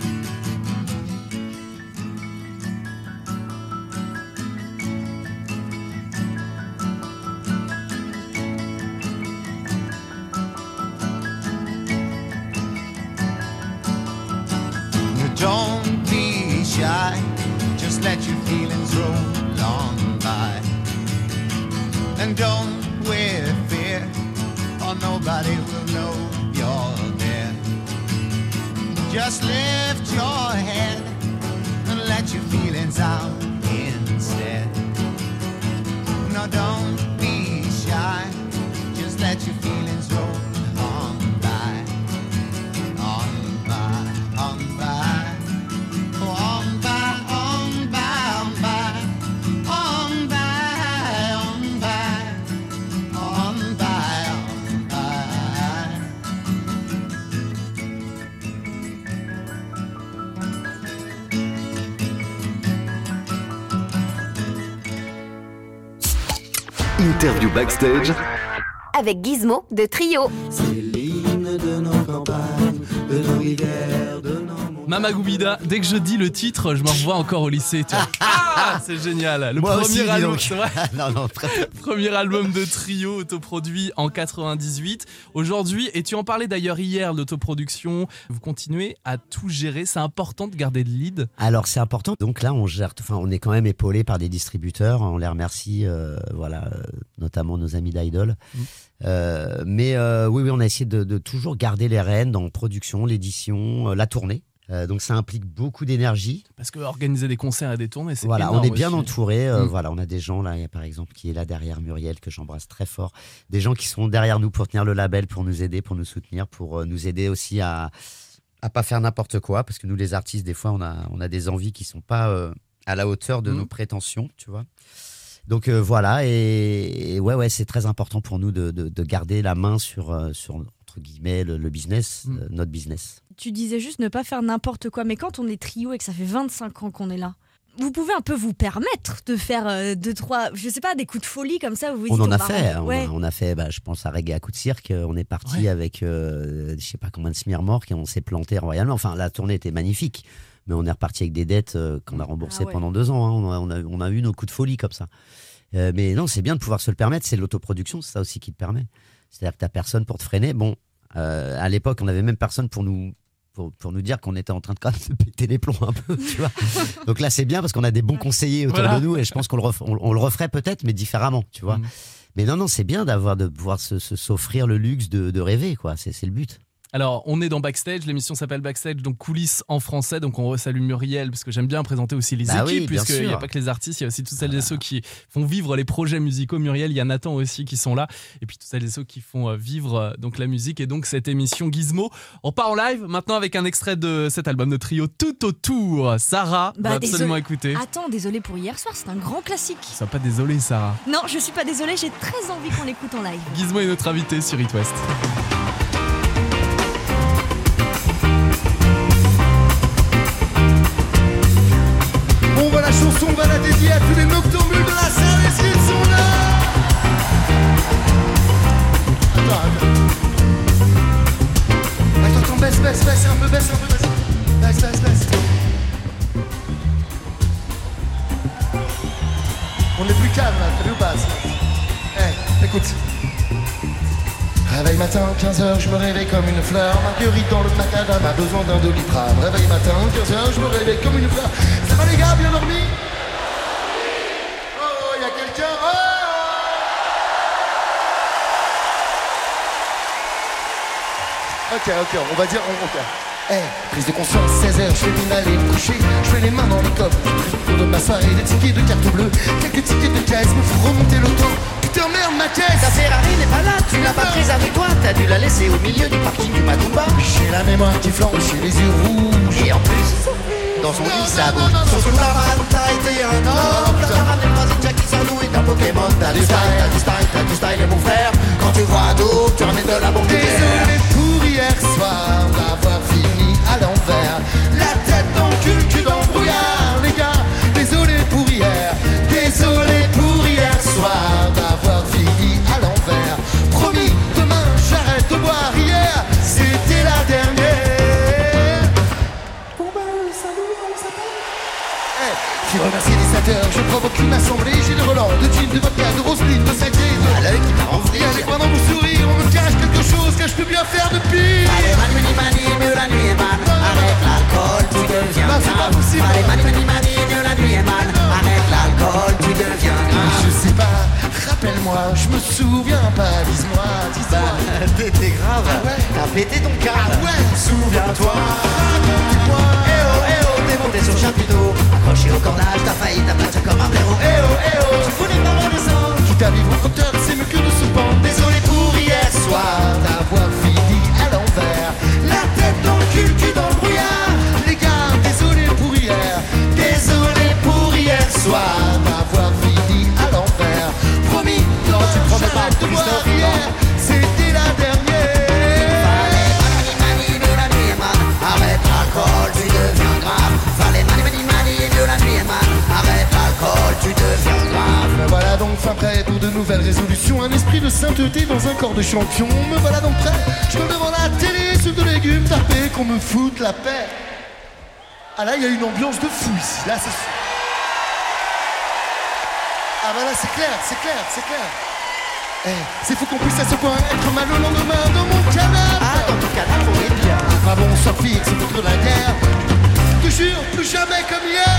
Don't be shy, just let your feelings roll on by. And don't wear fear, or nobody will know you're there. Just lift your head and let your feelings out instead. No, don't be shy, just let your feelings roll on by. On by, on by. On by, on by, on by, on by, on by, on by, on by. Interview backstage Avec Gizmo de Trio. C'est l'hymne de nos campagnes, de nos rivières, de nos montagnes. Mama Goubida, dès que je dis le titre, je me revois encore au lycée. Tu vois. Ah, c'est génial. Le Moi premier aussi, album, donc. c'est vrai. non, non, très... Premier album de trio autoproduit en quatre-vingt-dix-huit. Aujourd'hui, et tu en parlais d'ailleurs hier, l'autoproduction, vous continuez à tout gérer. C'est important de garder le lead. Alors c'est important. Donc là, on gère, enfin, on est quand même épaulé par des distributeurs. On les remercie, euh, voilà, euh, notamment nos amis d'Idol. Mmh. Euh, mais euh, oui, oui, on a essayé de, de toujours garder les rênes dans production, l'édition, euh, la tournée. Euh, donc ça implique beaucoup d'énergie. Parce que organiser des concerts et des tournées, c'est voilà, énorme on est bien aussi. entouré. Euh, mmh. Voilà, on a des gens là, il y a par exemple qui est là derrière Muriel que j'embrasse très fort. Des gens qui sont derrière nous pour tenir le label, pour nous aider, pour nous soutenir, pour euh, nous aider aussi à à pas faire n'importe quoi. Parce que nous, les artistes, des fois, on a on a des envies qui sont pas euh, à la hauteur de mmh. nos prétentions, tu vois. Donc euh, voilà, et, et ouais, ouais, c'est très important pour nous de, de, de garder la main sur, euh, sur entre guillemets, le, le business, mmh. euh, notre business. Tu disais juste ne pas faire n'importe quoi, mais quand on est trio et que ça fait vingt-cinq ans qu'on est là, vous pouvez un peu vous permettre de faire euh, deux, trois, je sais pas, des coups de folie comme ça. Vous vous dites, on en on a va fait, rendre... on, ouais. a, on a fait, bah, je pense à Reggae à coup de cirque. On est parti ouais. avec, euh, je sais pas combien de smirmorques et on s'est planté royalement. Enfin, la tournée était magnifique, mais on est reparti avec des dettes euh, qu'on a remboursées ah ouais. pendant deux ans. Hein. On, a, on, a, on a eu nos coups de folie comme ça. Euh, mais non, c'est bien de pouvoir se le permettre. C'est l'autoproduction, c'est ça aussi qui te permet. C'est-à-dire que t'as personne pour te freiner. Bon, euh, à l'époque, on n'avait même personne pour nous. Pour, pour nous dire qu'on était en train de, quand même, de péter les plombs un peu, tu vois. Donc là, c'est bien parce qu'on a des bons conseillers autour voilà. de nous et je pense qu'on le, ref, on, on le referait peut-être, mais différemment, tu vois. Mmh. Mais non, non, c'est bien d'avoir, de pouvoir se, se, s'offrir le luxe de, de rêver, quoi. C'est, c'est le but. Alors, on est dans Backstage, l'émission s'appelle Backstage, donc coulisses en français, donc on resalue Muriel, parce que j'aime bien présenter aussi les bah équipes, oui, puisqu'il n'y a pas que les artistes, il y a aussi toutes celles voilà. et ceux qui font vivre les projets musicaux. Muriel, il y a Nathan aussi qui sont là, et puis toutes celles et ceux qui font vivre donc la musique, et donc cette émission Gizmo. On part en live maintenant avec un extrait de cet album de trio Tout Autour. Sarah bah, va absolument désolé. écouter. Attends, désolé pour hier soir, c'est un grand classique. Sois pas désolé, Sarah. Non, je suis pas désolée, j'ai très envie qu'on l'écoute en live. Gizmo est notre invité sur It West. On va la chanson, on va la dédier à tous les noctambules de la salle. Est-ce qu'ils sont là? Attends, attends. Attends, attends, baisse, baisse, baisse un peu, baisse un peu, baisse. Baisse, baisse, baisse. On est plus calme là, t'as vu ou pas? Eh, hey, écoute. Réveil matin, quinze heures, je me réveille comme une fleur. Marguerite dans le macadam a besoin d'un doliprane. Réveil matin, quinze heures, je me réveille comme une fleur. Ça va les gars, bien dormi? Oh, y'a quelqu'un? Oh! Ok, ok, on va dire, on, ok. Hey, prise de conscience, seize heures, je fais mine aller me coucher. Je fais les mains dans les coffres, pour de ma soirée, des tickets de carte bleue. Quelques tickets de caisse, me font remonter le temps. Putain merde, ma caisse! Ta Ferrari n'est pas là, tu l'as pas prise avec toi. T'as dû la laisser au milieu du parking du Macumba. J'ai la mémoire qui flanche, j'ai les yeux rouges. Et en plus, dans son lit, ça bouge. Sur son camarade, t'as été un homme. T'as ramené le voisin Jackie Sardou et un Pokémon. T'as du style, t'as du style, t'as du style, et mon frère. Quand tu vois d'eau, tu ramènes de la bombe. Désolé pour hier soir d'avoir fini à l'envers. La tête dans le cul, cul dans le brouillard, les gars. Désolé pour hier, désolé pour hier soir d'avoir fini à l'envers. Promis, demain j'arrête de boire. Hier, c'était la dernière. Bon ben, salut, on s'appelle. Hey, qui remercie les sapeurs, je provoque une assemblée. J'ai le Roland, de gin, de vodka, de roselyne, de saké, de à l'œil qui part en vrille. avec moi dans mon sourire, on me cache quelque chose que je peux bien faire de pire. Allez, mani, mani, mani, mieux la nuit est mal. Arrête l'alcool, tu deviens Non, c'est pas grave. possible. Allez, mani, mani, mani, mieux la nuit est mal. Arrête l'alcool, tu deviens grave. Je sais pas, rappelle-moi, je me souviens pas, dis-moi, dis-moi. Bah, t'étais grave, Ah ouais. t'as pété ton câble. Ah ouais. Souviens-toi. Raconte-moi. Eh oh, eh oh, t'es monté sur le chapiteau. Accroché au cordage, t'as failli t'abattre comme un blaireau. Eh oh, eh oh, tu voulais pas redescendre. Quitte à vivre au compteur, c'est mieux que de se pendre. Désolé pour hier soir d'avoir fini à l'envers. La tête dans le cul, cul dans le brouillard. Les gars, désolé pour hier. Désolé pour hier soir d'avoir fini à l'envers. Promis, non, tu promets pas de boire hier. C'était la dernière. Fallait mani, mani, mieux la nuit est mal. Arrête l'alcool, tu deviens grave. Fallait mani, mani, mani, mieux la nuit est mal. Arrête l'alcool, tu deviens grave. Me voilà donc fin prêt pour de nouvelles résolutions. Un esprit de sainteté dans un corps de champion. Me voilà donc prêt, je me devant la télé, soupe de légumes tarpés, qu'on me foute la paix. Ah là, il y a une ambiance de fou ici. Là, c'est... Ah bah là, c'est clair, c'est clair, c'est clair. Eh, c'est fou qu'on puisse à ce point être mal au lendemain dans mon canapé. Ah, dans ton canapé, on est bien. Ah bon, on s'en fixe, c'est contre la guerre. Je te jure, plus jamais comme hier.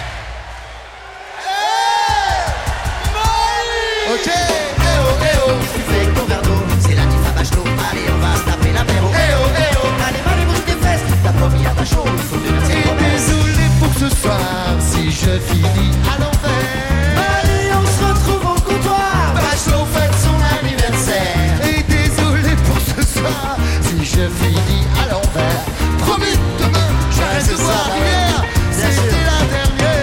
Hey, ok, eh oh, eh oh. Tu fais ton verre d'eau, c'est la diff à Bachelot. Allez, on va se taper l'apéro. Eh oh, eh oh. Allez, allez, bouge tes fesses. T'as promis à Bachelot, il faut tenir ses Et promesses. désolé pour ce soir, si je finis à l'envers. Allez, on se retrouve au comptoir. Bachelot fête son anniversaire. Et désolé pour ce soir, si je finis à l'envers. Promis, demain, j'arrête de boire hier. C'était la dernière.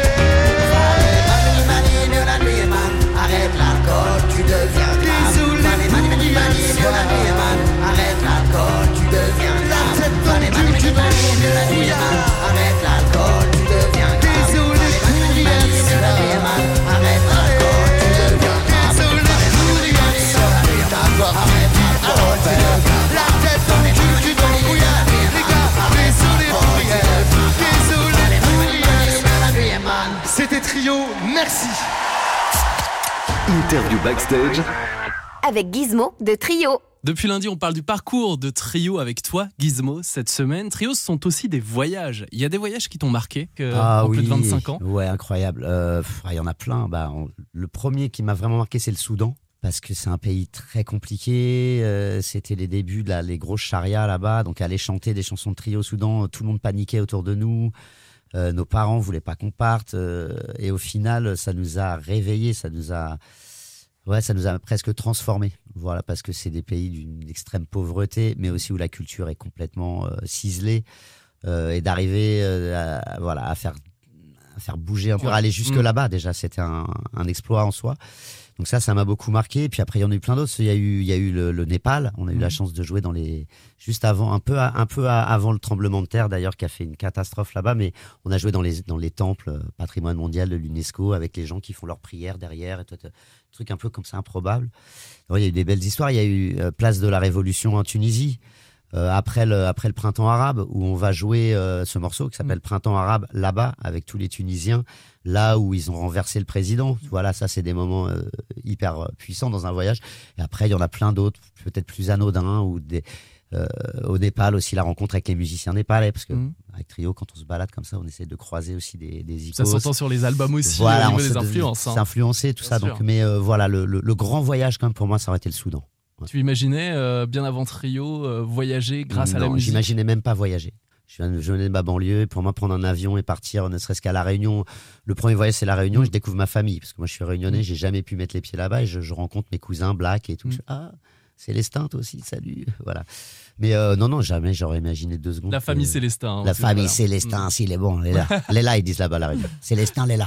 Mani, mani, de la nuit, man. Arrête l'alcool, tu deviens grave. Désolé Mani, mani, mani, pour mani, hier de la nuit, man. Arrête l'alcool, tu deviens grave. tête Mani, tendue, mani, tu mani, mani, de la nuit, man. Arrête l'alcool, tu deviens grave. Désolé Mani, pour mani, hier mani, de la nuit, man. Arrête l'alcool, tu deviens grave. Désolé pour hier soir, d'avoir fini à l'envers. La tête tendue, tu t'embrouilles. Les gars, désolé pour hier. Désolé pour hier. C'était Trio, merci. Interview backstage Avec Gizmo de Trio. Depuis lundi, on parle du parcours de Trio avec toi, Gizmo, cette semaine. Trio, ce sont aussi des voyages. Il y a des voyages qui t'ont marqué que, Ah en oui, plus de vingt-cinq ans. ouais, incroyable. Euh, pff, il y en a plein. Bah, on- le premier qui m'a vraiment marqué, c'est le Soudan. Parce que c'est un pays très compliqué. euh, C'était les débuts de la- les grosses charias là-bas. Donc aller chanter des chansons de Trio au Soudan, tout le monde paniquait autour de nous. Euh, nos parents voulaient pas qu'on parte. euh, et au final, ça nous a réveillés, ça nous a, ouais, ça nous a presque transformés. Voilà, parce que c'est des pays d'une extrême pauvreté, mais aussi où la culture est complètement euh, ciselée. Euh, et d'arriver euh, à, voilà, à faire à faire bouger un peu, aller jusque Mm. là-bas déjà, c'était un, un exploit en soi. Donc ça, ça m'a beaucoup marqué. Puis après, il y en a eu plein d'autres. Il y a eu, il y a eu le, le Népal. On a eu Mhm. la chance de jouer dans les juste avant, un peu, à- un peu à- avant le tremblement de terre d'ailleurs, qui a fait une catastrophe là-bas. Mais on a joué dans les dans les temples euh, patrimoine mondial de l'UNESCO avec les gens qui font leurs prières derrière et tout, tout, truc un peu comme ça improbable. Alors, il y a eu des belles histoires. Il y a eu euh, place de la Révolution en Tunisie. Euh, après, le, après le printemps arabe, où on va jouer euh, ce morceau qui s'appelle Printemps arabe là-bas, avec tous les Tunisiens, là où ils ont renversé le président. Voilà, ça, c'est des moments euh, hyper euh, puissants dans un voyage. Et après, il y en a plein d'autres, peut-être plus anodins, ou des, euh, au Népal aussi, la rencontre avec les musiciens népalais, parce que Mhm. avec Trio, quand on se balade comme ça, on essaie de croiser aussi des, des Ça icônes. s'entend sur les albums aussi, Voilà, au niveau on des s'est- influences. hein. C'est influencé, tout Bien ça. sûr. Donc, mais euh, voilà, le, le, le grand voyage, quand même, pour moi, ça aurait été le Soudan. Tu imaginais, euh, bien avant Trio, euh, voyager grâce à la Non, musique? j'imaginais même pas voyager. Je viens- je venais de ma banlieue, et pour moi, prendre un avion et partir, ne serait-ce qu'à La Réunion. Le premier voyage, c'est La Réunion, Mm. je découvre ma famille, parce que moi, je suis réunionnais, Mm. j'ai jamais pu mettre les pieds là-bas, et je, je rencontre mes cousins blacks et tout. Mm. Je fais, ah, Célestin, toi aussi, salut. Voilà. Mais euh, non, non, jamais j'aurais imaginé deux secondes. La que- famille Célestin. hein, La aussi, famille voilà. Célestin, Mm. si, il est bon, elle est là. Elle est là, ils disent là-bas, La Réunion. Célestin, elle est là.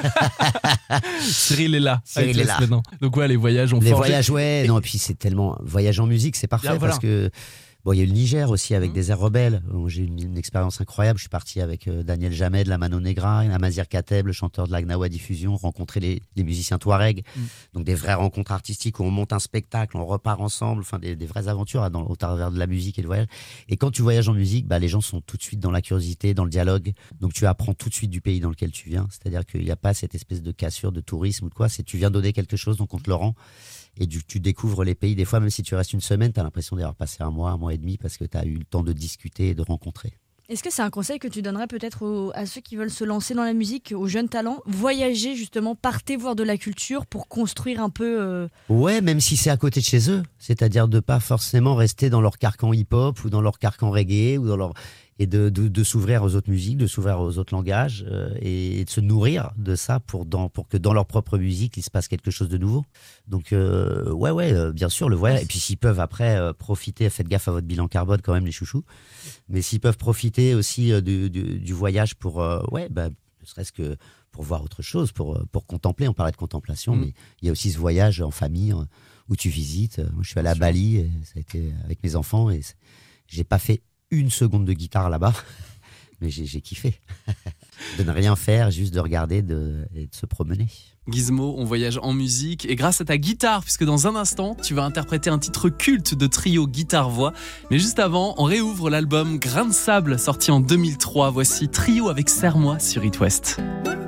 Cyril est là. Cyril avec est les là. Svenans. Donc ouais, les voyages ont Les forgé. voyages, ouais, non, et puis c'est tellement. Voyage en musique, c'est parfait Ah, voilà. parce que. Bon, il y a eu le Niger aussi avec Mhm. des airs rebelles. où J'ai eu une, une expérience incroyable. Je suis parti avec euh, Daniel Jammet de la Mano Negra, Amazir Kateb, le chanteur de la Gnawa Diffusion, rencontrer les, les musiciens Touareg. Mhm. Donc des vraies rencontres artistiques où on monte un spectacle, on repart ensemble, enfin des, des vraies aventures hein, dans, au travers de la musique et le voyage. Et quand tu voyages en musique, bah, les gens sont tout de suite dans la curiosité, dans le dialogue. Donc tu apprends tout de suite du pays dans lequel tu viens. C'est-à-dire qu'il n'y a pas cette espèce de cassure de tourisme ou de quoi. C'est tu viens donner quelque chose, donc on te le rend. Et du, tu découvres les pays. Des fois, même si tu restes une semaine, tu as l'impression d'avoir passé un mois, un mois et demi parce que tu as eu le temps de discuter et de rencontrer. Est-ce que c'est un conseil que tu donnerais peut-être aux- à ceux qui veulent se lancer dans la musique, aux jeunes talents? Voyager justement, partez voir de la culture pour construire un peu... euh, Ouais, même si c'est à côté de chez eux. C'est-à-dire de pas forcément rester dans leur carcan hip-hop ou dans leur carcan reggae ou dans leur... et de, de, de s'ouvrir aux autres musiques, de s'ouvrir aux autres langages euh, et de se nourrir de ça pour, dans, pour que dans leur propre musique, il se passe quelque chose de nouveau. Donc, euh, ouais, ouais, euh, bien sûr, le voyage. Et puis, s'ils peuvent après euh, profiter, faites gaffe à votre bilan carbone quand même, les chouchous. Mais s'ils peuvent profiter aussi euh, du, du, du voyage pour, euh, ouais, bah, ne serait-ce que pour voir autre chose, pour, pour contempler. On parlait de contemplation, Mm. mais il y a aussi ce voyage en famille euh, où tu visites. Moi, je suis allé à Bien sûr. Bali, et ça a été avec mes enfants, et c'est- j'ai pas fait une seconde de guitare là-bas, mais j'ai j'ai kiffé. de ne rien faire, juste de regarder de, et de se promener. Gizmo, on voyage en musique et grâce à ta guitare, puisque dans un instant, tu vas interpréter un titre culte de Trio guitare-voix. Mais juste avant, on réouvre l'album Grain de sable, sorti en deux mille trois. Voici Trio avec Serre-moi sur It West.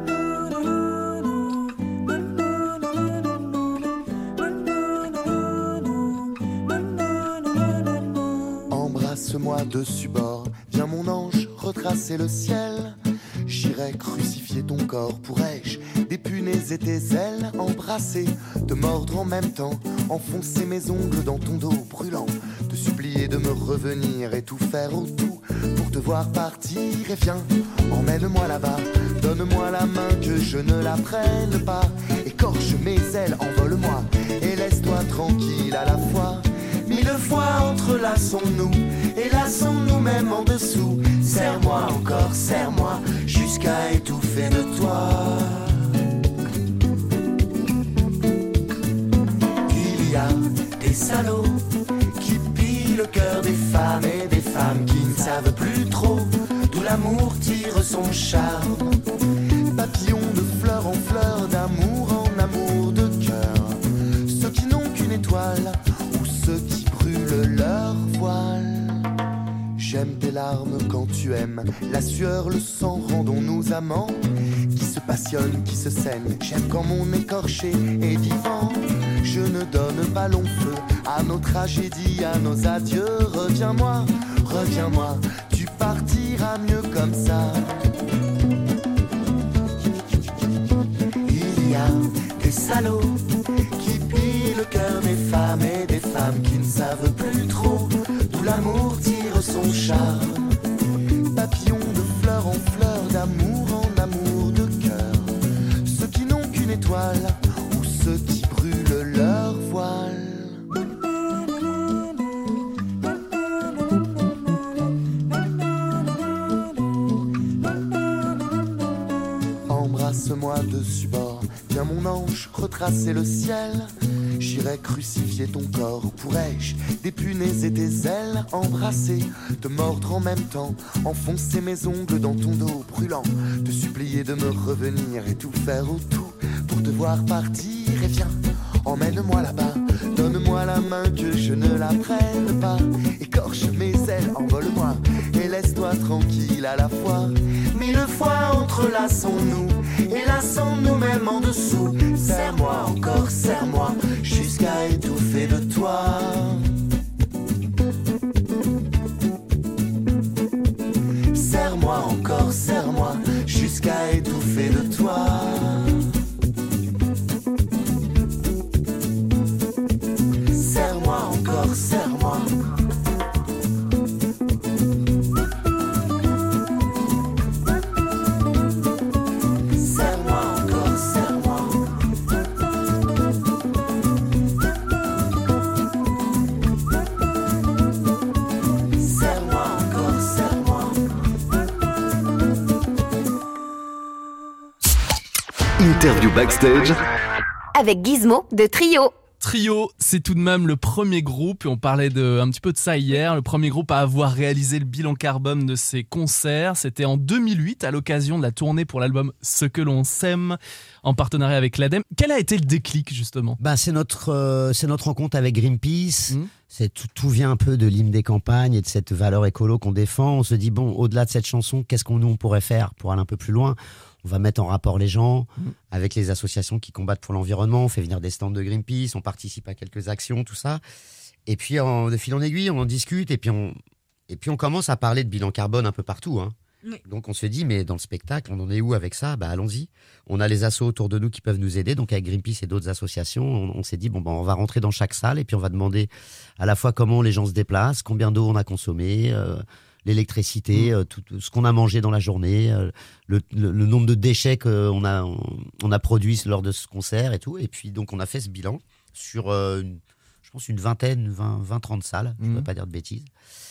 Embrasse-moi dessus bord, viens mon ange retracer le ciel. J'irai crucifier ton corps, pourrais-je dépunaise tes ailes, embrasser, te mordre en même temps, enfoncer mes ongles dans ton dos brûlant, te supplier de me revenir et tout faire au tout pour te voir partir. Et viens, emmène-moi là-bas, donne-moi la main que je ne la prenne pas, écorche mes ailes, envole-moi et laisse-toi tranquille à la fois. Mille fois entrelaçons-nous et lassons-nous même en dessous. Serre-moi encore, serre-moi jusqu'à étouffer de toi. Il y a des salauds qui pillent le cœur des femmes et des femmes qui ne savent plus trop d'où l'amour tire son charme. Papillons de fleur en fleur, d'amour en amour de cœur. Ceux qui n'ont qu'une étoile ou ceux qui brûlent leur voile. J'aime tes larmes quand tu aimes, la sueur, le sang, rendons-nous amants qui se passionnent, qui se saignent. J'aime quand mon écorché est vivant. Je ne donne pas long feu à nos tragédies, à nos adieux. Reviens-moi, reviens-moi, tu partiras mieux comme ça. Il y a des salauds qui pillent le cœur des femmes et des femmes qui ne savent plus trop d'où l'amour tire son charme. Papillons de fleur en fleur, d'amour en amour de cœur. Ceux qui n'ont qu'une étoile ou ceux qui brûlent leur voile. Embrasse-moi dessus bord, viens mon ange retracer le ciel. J'irai crucifier ton corps, pourrais-je dépunaiser tes ailes, embrasser, te mordre en même temps, enfoncer mes ongles dans ton dos brûlant, te supplier de me revenir et tout faire au tout pour te voir partir. Et viens, emmène-moi là-bas, donne-moi la main que je ne la prenne pas, écorche mes ailes, envole-moi et laisse-toi tranquille à la fois. Mille fois entrelaçons-nous et lassons-nous même en dessous. Serre-moi encore, serre-moi jusqu'à étouffer de toi. Serre-moi encore, serre-moi jusqu'à étouffer de toi. Serre-moi encore, serre-moi. Interview backstage avec Gizmo de Trio. Trio, c'est tout de même le premier groupe, et on parlait de, un petit peu de ça hier, le premier groupe à avoir réalisé le bilan carbone de ses concerts. C'était en deux mille huit, à l'occasion de la tournée pour l'album Ce que l'on sème, en partenariat avec l'Ademe. Quel a été le déclic, justement ? Bah, c'est notre, euh, c'est notre rencontre avec Greenpeace. Mmh. C'est, tout, tout vient un peu de l'hymne des campagnes et de cette valeur écolo qu'on défend. On se dit, bon, au-delà de cette chanson, qu'est-ce qu'on nous on pourrait faire pour aller un peu plus loin ? On va mettre en rapport les gens mmh. avec les associations qui combattent pour l'environnement. On fait venir des stands de Greenpeace, on participe à quelques actions, tout ça. Et puis, en, de fil en aiguille, on en discute et puis on, et puis on commence à parler de bilan carbone un peu partout. Hein. Oui. Donc on se dit, mais dans le spectacle, on en est où avec ça ? Bah, allons-y. On a les assos autour de nous qui peuvent nous aider. Donc avec Greenpeace et d'autres associations, on, on s'est dit, bon, bah, on va rentrer dans chaque salle et puis on va demander à la fois comment les gens se déplacent, combien d'eau on a consommé, euh, l'électricité, mmh. euh, tout, tout ce qu'on a mangé dans la journée, euh, le, le, le nombre de déchets qu'on a, on, on a produits lors de ce concert et tout. Et puis donc on a fait ce bilan sur, euh, une, je pense, une vingtaine, vingt, vingt trente salles, mmh. je ne peux pas dire de bêtises.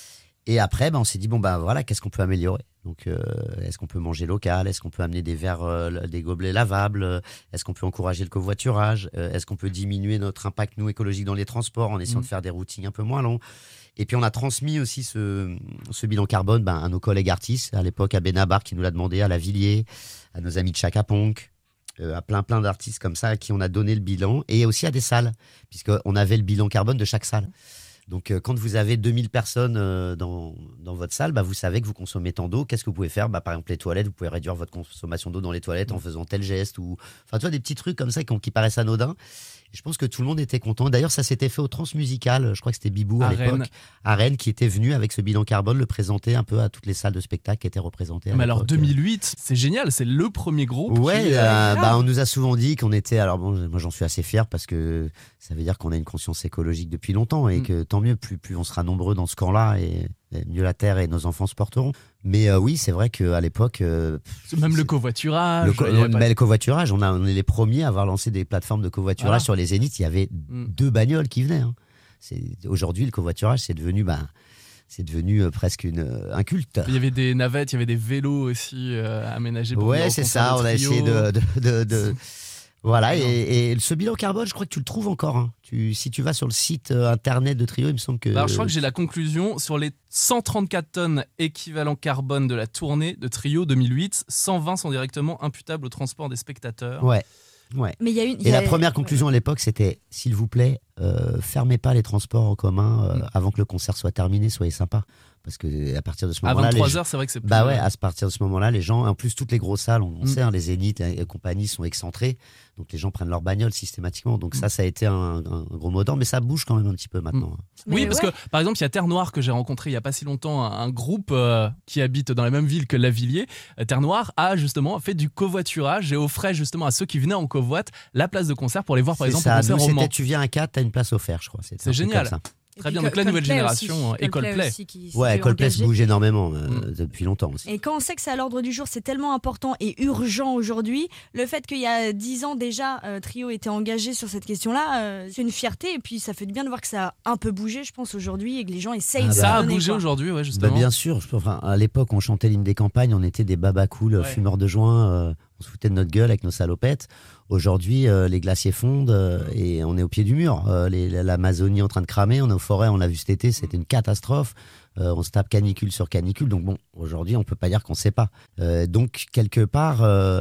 Et après, ben, on s'est dit, bon, ben voilà, qu'est-ce qu'on peut améliorer ? Donc, euh, est-ce qu'on peut manger local ? Est-ce qu'on peut amener des verres, euh, des gobelets lavables ? Est-ce qu'on peut encourager le covoiturage ? euh, Est-ce qu'on peut diminuer notre impact, nous, écologique dans les transports en essayant Mmh. de faire des routings un peu moins longs ? Et puis, on a transmis aussi ce, ce bilan carbone ben, à nos collègues artistes, à l'époque à Benabar qui nous l'a demandé, à La Villiers, à nos amis de Chaka Ponk, euh, à plein, plein d'artistes comme ça à qui on a donné le bilan, et aussi à des salles, puisqu'on avait le bilan carbone de chaque salle. Donc, euh, quand vous avez deux mille personnes euh, dans, dans votre salle, bah, vous savez que vous consommez tant d'eau. Qu'est-ce que vous pouvez faire ? Bah, par exemple, les toilettes, vous pouvez réduire votre consommation d'eau dans les toilettes en faisant tel geste. Ou... Enfin, tu vois, des petits trucs comme ça qui, qui paraissent anodins. Et je pense que tout le monde était content. D'ailleurs, ça s'était fait au Transmusical. Je crois que c'était Bibou à, À l'époque. Rennes. À Rennes, qui était venu avec ce bilan carbone, le présenter un peu à toutes les salles de spectacle qui étaient représentées. à Mais alors l'époque. deux mille huit, c'est génial, c'est le premier groupe. Ouais, qui, euh, euh, bah, on nous a souvent dit qu'on était. Alors bon, moi j'en suis assez fier parce que ça veut dire qu'on a une conscience écologique depuis longtemps et Mm. que tant mieux, plus, plus on sera nombreux dans ce camp-là et, et mieux la terre et nos enfants se porteront. Mais euh, oui, c'est vrai qu'à l'époque. euh, Même le c'est- covoiturage. le, co- il y avait pas- mais le covoiturage, on, a, on est les premiers à avoir lancé des plateformes de covoiturage Voilà. sur les Zéniths. Il y avait Mm. deux bagnoles qui venaient. hein. C'est, aujourd'hui, le covoiturage, c'est devenu. Bah, c'est devenu euh, presque une, euh, un culte. Il y avait des navettes, il y avait des vélos aussi euh, aménagés pour venir Ouais, au c'est concert ça. de On a Trio. essayé de. de, de, de- Voilà, Non. et, et ce bilan carbone, je crois que tu le trouves encore. hein. Tu, si tu vas sur le site euh, internet de Trio, il me semble que. Alors, je crois que j'ai la conclusion. Sur les cent trente-quatre tonnes équivalent carbone de la tournée de Trio deux mille huit, cent vingt sont directement imputables au transport des spectateurs. Ouais, ouais. Mais il y a une. il Et y a- la première conclusion à l'époque, c'était s'il vous plaît, euh, fermez pas les transports en commun euh, Mm. avant que le concert soit terminé, soyez sympa. Parce que à partir de ce À moment-là, les vingt-trois gens- heures, c'est vrai que c'est plus. bah ouais, à partir de ce moment-là, les gens, en plus toutes les grosses salles, on, on Mm. sait, hein, les Zéniths et, et compagnie sont excentrés, donc les gens prennent leur bagnole systématiquement. Donc Mm. ça, ça a été un, un gros mot d'ordre, mais ça bouge quand même un petit peu maintenant. hein. Oui, Mais parce ouais. que par exemple, il y a Terre Noire que j'ai rencontré il y a pas si longtemps, un, un groupe euh, qui habite dans la même ville que Lavilliers. Euh, Terre Noire a justement fait du covoiturage et offrait justement à ceux qui venaient en covoite la place de concert pour les voir par C'est exemple ça, au concert nous, au c'était Mans. tu viens à quatre, t'as une place offerte, je crois. C'était C'est un truc génial. comme ça. Et Très puis bien, Co- donc la nouvelle Coldplay génération aussi, et Coldplay. aussi qui s'est Ouais, Coldplay se engagé. bouge énormément euh, Mm. depuis longtemps aussi. Et quand on sait que c'est à l'ordre du jour, c'est tellement important et urgent aujourd'hui, le fait qu'il y a dix ans déjà, euh, Trio était engagé sur cette question-là, euh, c'est une fierté. Et puis ça fait du bien de voir que ça a un peu bougé, je pense, aujourd'hui, et que les gens essayent Ah de bah. Ça a s'adonner, bougé quoi. aujourd'hui, ouais, Bah, justement. bien sûr, je- enfin, à l'époque on chantait l'hymne des campagnes, on était des babacools, Ouais. fumeurs de joint, euh, on se foutait de notre gueule avec nos salopettes. Aujourd'hui, euh, les glaciers fondent euh, et on est au pied du mur. Euh, les- L'Amazonie est en train de cramer, on est aux forêts, on l'a vu cet été, c'était une catastrophe. Euh, on se tape canicule sur canicule, donc bon, aujourd'hui on peut pas dire qu'on sait pas. Euh, donc quelque part, euh,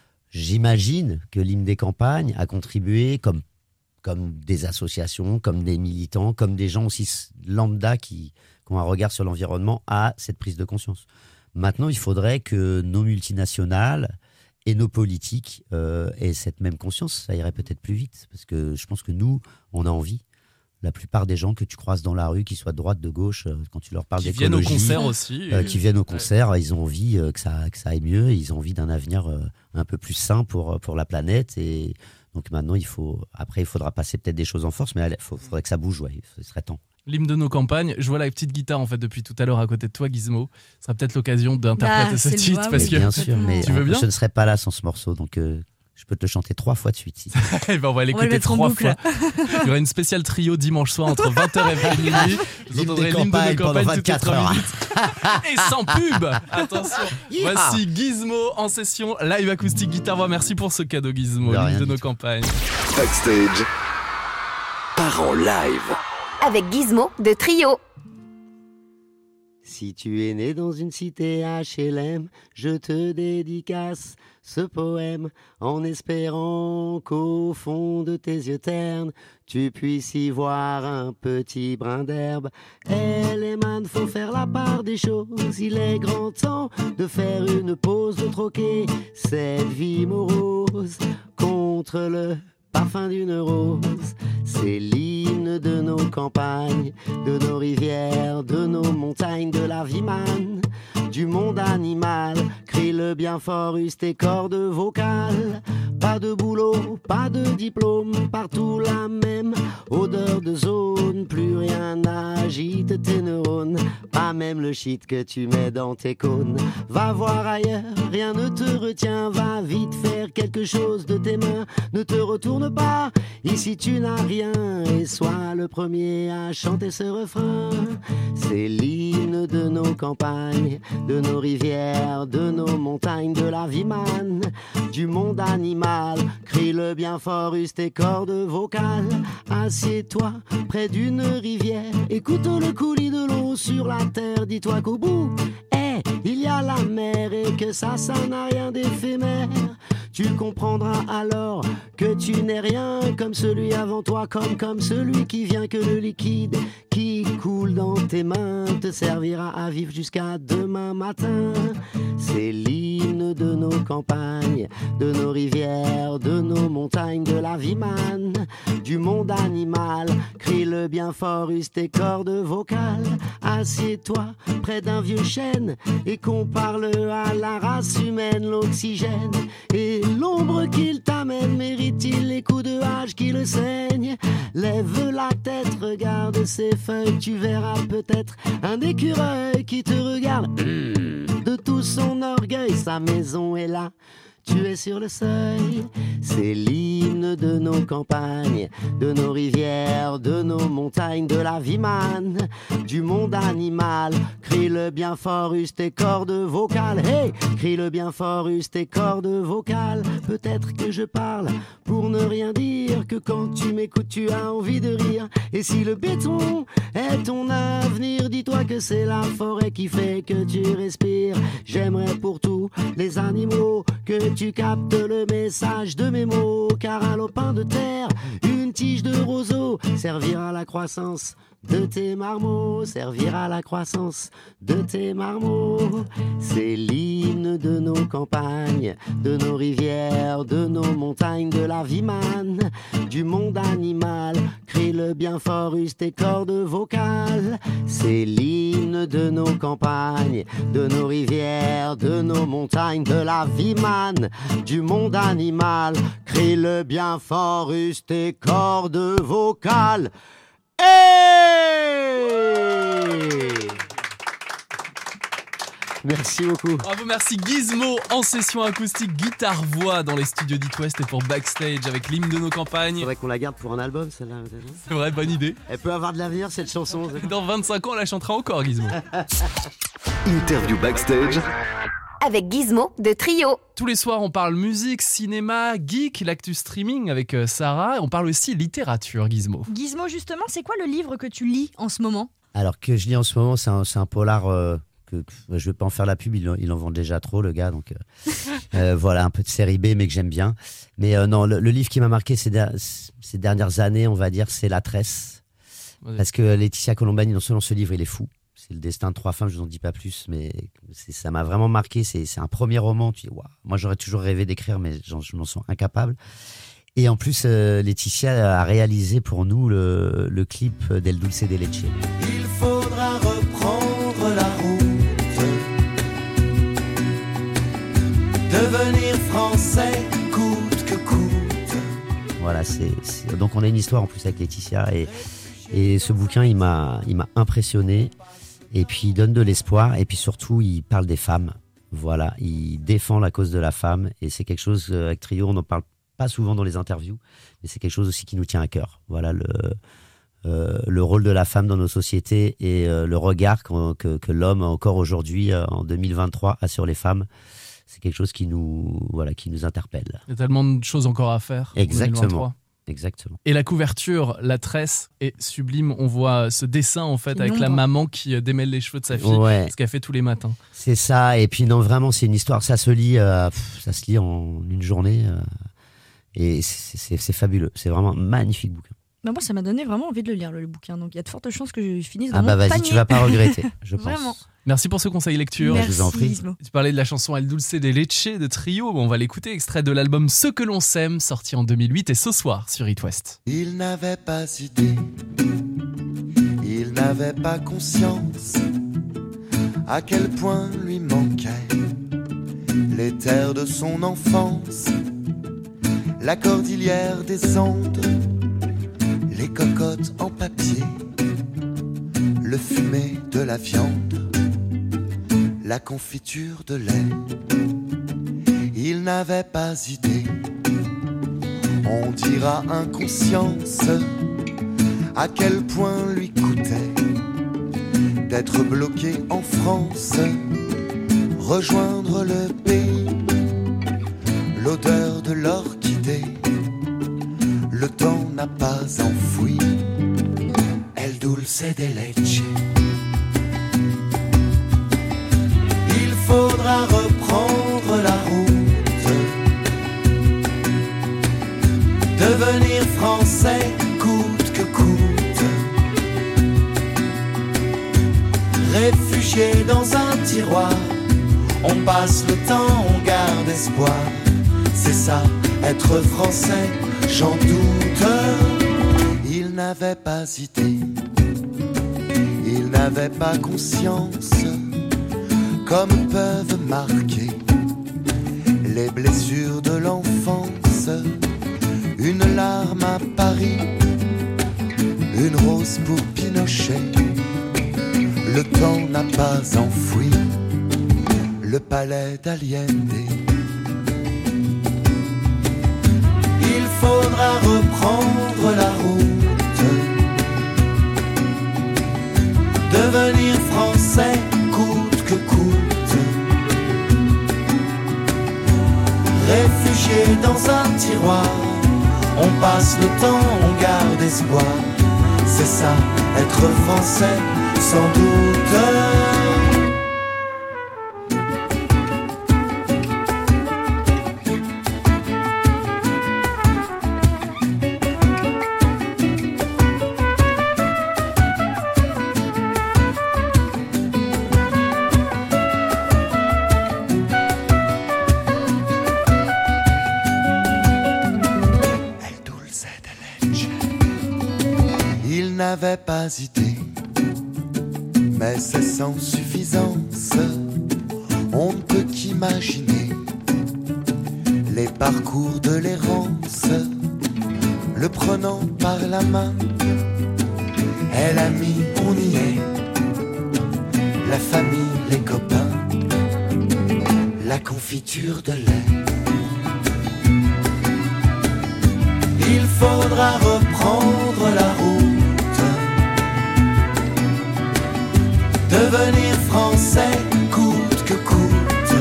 j'imagine que l'hymne des campagnes a contribué comme comme des associations, comme des militants, comme des gens aussi s- lambda qui, qui ont un regard sur l'environnement à cette prise de conscience. Maintenant, il faudrait que nos multinationales et nos politiques euh, aient cette même conscience. Ça irait peut-être plus vite, parce que je pense que nous, on a envie. La plupart des gens que tu croises dans la rue, qu'ils soient de droite, de gauche, euh, quand tu leur parles Qui viennent au d'écologie, concert aussi. euh, et- qui viennent au Ouais. concert, ils ont envie euh, que, ça, que ça aille mieux, ils ont envie d'un avenir euh, un peu plus sain pour, pour la planète. Et donc maintenant, il faut, après, il faudra passer peut-être des choses en force, mais il faudrait que ça bouge, ouais, ce serait temps. L'hymne de nos campagnes. Je vois la petite guitare en fait depuis tout à l'heure à côté de toi, Gizmo. Ce sera peut-être l'occasion d'interpréter Bah, ce c'est le titre doigt, parce oui. que Bien sûr, mais Tu veux euh, bien je ne serais pas là sans ce morceau, donc euh, je peux te le chanter trois fois de suite. si tu veux. Eh ben, on va On va le l'écouter mettre en trois boucle. fois. Il y aura une spéciale trio dimanche soir entre vingt heures et minuit. Vous L'hymne entendrez des l'hymne de campagnes nos pendant campagnes toutes les vingt-quatre trois heures. minutes. Et sans pub. Attention. Yeehaw. Voici Gizmo en session live acoustique guitare voix. Merci pour ce cadeau Gizmo, De rien l'hymne de du nos tout. campagnes. Backstage. Part en live. Avec Gizmo de Trio. Si tu es né dans une cité H L M, je te dédicace ce poème en espérant qu'au fond de tes yeux ternes, tu puisses y voir un petit brin d'herbe. Eh les man, faut faire la part des choses, il est grand temps de faire une pause, de troquer cette vie morose contre le parfum d'une rose. C'est l'hymne de nos campagnes, de nos rivières, de nos montagnes, de la vie man, du monde animal, crie-le bien fort, use tes cordes vocales. Pas de boulot, pas de diplôme, partout la même odeur de zone. Plus rien n'agite tes neurones, pas même le shit que tu mets dans tes cônes. Va voir ailleurs, rien ne te retient, va vite faire quelque chose de tes mains. Ne te retourne pas, ici tu n'as rien, et sois le premier à chanter ce refrain. C'est l'hymne de nos campagnes, de nos rivières, de nos montagnes, de la vie man, du monde animal. Crie-le bien fort, use tes cordes vocales. Assieds-toi près d'une rivière, écoute le coulis de l'eau sur la terre. Dis-toi qu'au bout, hey, il y a la mer et que ça, ça n'a rien d'éphémère. Tu comprendras alors que tu n'es rien comme celui avant toi, comme, comme celui qui vient, que le liquide qui coule dans tes mains te servira à vivre jusqu'à demain matin. C'est l'hymne de nos campagnes, de nos rivières, de nos montagnes, de la vie man, du monde animal. Crie-le bien fort, use tes cordes vocales. Assieds-toi près d'un vieux chêne et compare-le à la race humaine. L'oxygène et l'ombre qu'il t'amène, mérite-t-il les coups de hache qui le saignent? Lève la tête, regarde ses feuilles, tu verras peut-être un écureuil qui te regarde. De tout son orgueil, sa maison est là, tu es sur le seuil. C'est l'hymne de nos campagnes, de nos rivières, de nos montagnes, de la vie man, du monde animal. Crie-le bien fort, use tes cordes vocales. Hey, crie-le bien fort, use tes cordes vocales. Peut-être que je parle pour ne rien dire, que quand tu m'écoutes tu as envie de rire. Et si le béton est ton avenir, dis-toi que c'est la forêt qui fait que tu respires. J'aimerais pour tous les animaux que tu captes le message de mes mots, car un lopin de terre, une tige de roseau servira à la croissance de tes marmots, servira à la croissance de tes marmots. C'est l'hymne de nos campagnes, de nos rivières, de nos montagnes, de la vie man, du monde animal. Crie-le bien fort, use tes cordes vocales. C'est l'hymne de nos campagnes, de nos rivières, de nos montagnes, de la vie man, du monde animal. Crie-le bien fort, use tes cordes vocales. Hey! Merci beaucoup. Bravo, merci Gizmo en session acoustique guitare-voix dans les studios d'It West et pour Backstage avec l'hymne de nos campagnes. C'est vrai qu'on la garde pour un album, celle-là. C'est vrai, bonne idée. Elle peut avoir de l'avenir, cette chanson. Dans vingt-cinq ans, on la chantera encore, Gizmo. Interview Backstage avec Gizmo de Trio. Tous les soirs, on parle musique, cinéma, geek, l'actu streaming avec Sarah. On parle aussi littérature, Gizmo. Gizmo, justement, c'est quoi le livre que tu lis en ce moment? Alors, que je lis en ce moment, c'est un, c'est un polar... Euh... Que, je ne vais pas en faire la pub, il, il en vend déjà trop, le gars. Donc euh, euh, voilà, un peu de série B, mais que j'aime bien. Mais euh, non, le, le livre qui m'a marqué ces, der- ces dernières années, on va dire, c'est La Tresse. Ouais. Parce que Laetitia Colombani, non seulement ce livre, il est fou. C'est le destin de trois femmes, je vous en dis pas plus, mais c'est, ça m'a vraiment marqué. C'est, c'est un premier roman. Tu dis, wow, moi, j'aurais toujours rêvé d'écrire, mais je m'en sens incapable. Et en plus, euh, Laetitia a réalisé pour nous le, le clip d'El Dulce de Leche. Il faudra reprendre la route, devenir français coûte que coûte. Voilà, c'est, c'est... donc on a une histoire en plus avec Laetitia et, et ce bouquin il m'a, il m'a impressionné et puis il donne de l'espoir et puis surtout il parle des femmes. Voilà, il défend la cause de la femme et c'est quelque chose avec Trio, on n'en parle pas souvent dans les interviews, mais c'est quelque chose aussi qui nous tient à cœur. Voilà le, euh, le rôle de la femme dans nos sociétés et euh, le regard que, que, que l'homme encore aujourd'hui euh, en deux mille vingt-trois a sur les femmes. C'est quelque chose qui nous, voilà, qui nous interpelle. Il y a tellement de choses encore à faire. Exactement. Exactement. Et la couverture, La Tresse, est sublime. On voit ce dessin en fait Une avec ombre. la maman qui démêle les cheveux de sa fille, Ouais. ce qu'elle fait tous les matins. C'est ça. Et puis non, vraiment, c'est une histoire. Ça se lit, euh, pff, ça se lit en une journée, euh, et c'est, c'est, c'est fabuleux. C'est vraiment un magnifique bouquin. Bah moi, ça m'a donné vraiment envie de le lire, le, le bouquin. Donc il y a de fortes chances que je finisse dans Ah mon bah vas-y, panier. tu vas pas regretter, je pense. Vraiment. Merci pour ce conseil lecture. Merci, je vous en prie. Gizmo. Tu parlais de la chanson El Dulce de Leche de Trio. Bon, on va l'écouter, extrait de l'album Ce que l'on s'aime, sorti en deux mille huit et ce soir sur It West. Il n'avait pas idée, il n'avait pas conscience à quel point lui manquait les terres de son enfance, la cordillère des Andes, les cocottes en papier, le fumet de la viande, la confiture de lait. Il n'avait pas idée, on dira inconscience, à quel point lui coûtait d'être bloqué en France, rejoindre le pays, l'odeur de l'orchidée, le temps n'a pas enfoui El dulce de leche. Il faudra reprendre la route, devenir français coûte que coûte, réfugié dans un tiroir, on passe le temps, on garde espoir. C'est ça, être français, j'en doute. Il n'avait pas idée, il n'avait pas conscience, comme peuvent marquer les blessures de l'enfance. Une larme à Paris, une rose pour Pinochet. Le temps n'a pas enfoui le palais d'Allende. Il faudra reprendre la route, devenir français coûte que coûte, réfugié dans un tiroir, on passe le temps, on garde espoir. C'est ça, être français, sans doute. Il n'avait pas idée, mais c'est sans suffisance. On ne peut qu'imaginer les parcours de l'errance, le prenant par la main. Elle a mis, on y est, la famille, les copains, la confiture de lait. Il faudra reprendre la route, devenir français coûte que coûte,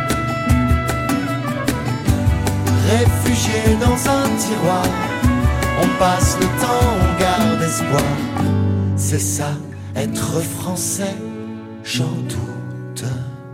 réfugié dans un tiroir, on passe le temps, on garde espoir. C'est ça, être français, j'en doute.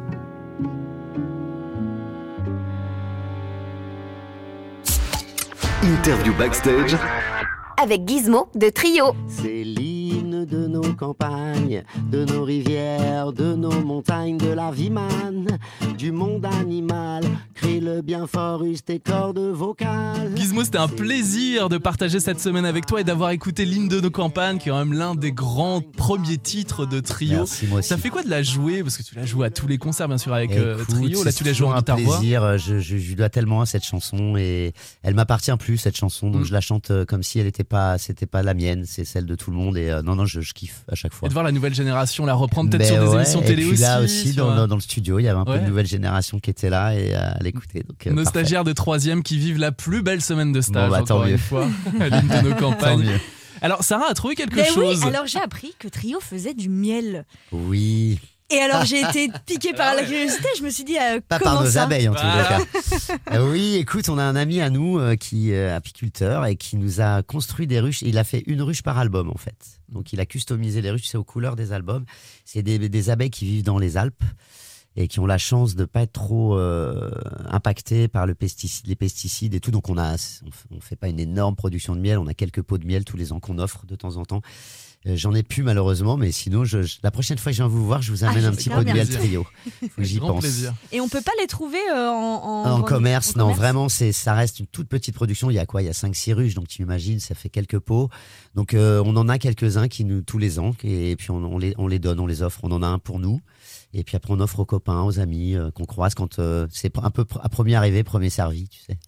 Interview backstage avec Gizmo de Trio. C'est l'hymne de nos campagnes, de nos rivières, de nos montagnes, de la vie manne, du monde animal. Crée le bien fort, use tes cordes vocales. Gizmo, c'était un plaisir de partager cette semaine avec toi et d'avoir écouté l'hymne de nos campagnes, qui est quand même l'un des grands premiers titres de Trio. Merci, moi aussi. Ça fait quoi de la jouer? Parce que tu l'as joué à tous les concerts, bien sûr, avec euh, Écoute, Trio. Là, tu l'as joué en un intervoix. plaisir. Je, je, je lui dois tellement à cette chanson et elle m'appartient plus, cette chanson. Donc Mm. je la chante comme si elle n'était pas, c'était pas la mienne, c'est celle de tout le monde. Et euh, non, non, je, je kiffe à chaque fois. Et de voir la nouvelle génération la reprendre peut-être Ben sur des ouais, émissions et télé puis aussi. là aussi, sur dans, un- dans, dans le studio, il y avait un peu Ouais. de nouvelle génération qui était là et euh, à l'écouter. Donc, euh, Nos parfait. stagiaires de troisième qui vivent la plus belle semaine de stage, Bon, bah, tant encore mieux. une fois, à l'hymne de nos Tant campagnes. mieux. Alors, Sarah a trouvé quelque Mais chose. oui, alors j'ai appris que Trio faisait du miel. Oui, Et alors j'ai été piquée par la curiosité, je me suis dit euh, pas comment par nos ça abeilles en tout Voilà. cas. Euh, oui, écoute, on a un ami à nous euh, qui est apiculteur et qui nous a construit des ruches. Il a fait une ruche par album en fait. Donc il a customisé les ruches, c'est aux couleurs des albums. C'est des, des abeilles qui vivent dans les Alpes et qui ont la chance de pas être trop euh, impactées par le pesticide, les pesticides et tout. Donc on a, on fait pas une énorme production de miel. On a quelques pots de miel tous les ans qu'on offre de temps en temps. Euh, J'en ai plus malheureusement, mais sinon, je, je- la prochaine fois que je viens vous voir, je vous amène Ah, un petit j'espère pot de bien. miel Trio. Faut que j'y Grand pense. plaisir. Et on peut pas les trouver euh, en, en, En en- commerce, en non, commerce vraiment, c'est, ça reste une toute petite production. Il y a quoi? Il y a cinq six ruches, donc tu imagines, ça fait quelques pots. Donc euh, on en a quelques-uns qui nous tous les ans, et puis on, on les, on les donne, on les offre. On en a un pour nous, et puis après on offre aux copains. copains, aux amis euh, qu'on croise quand euh, c'est un peu pr- à premier arrivé, premier servi, tu sais.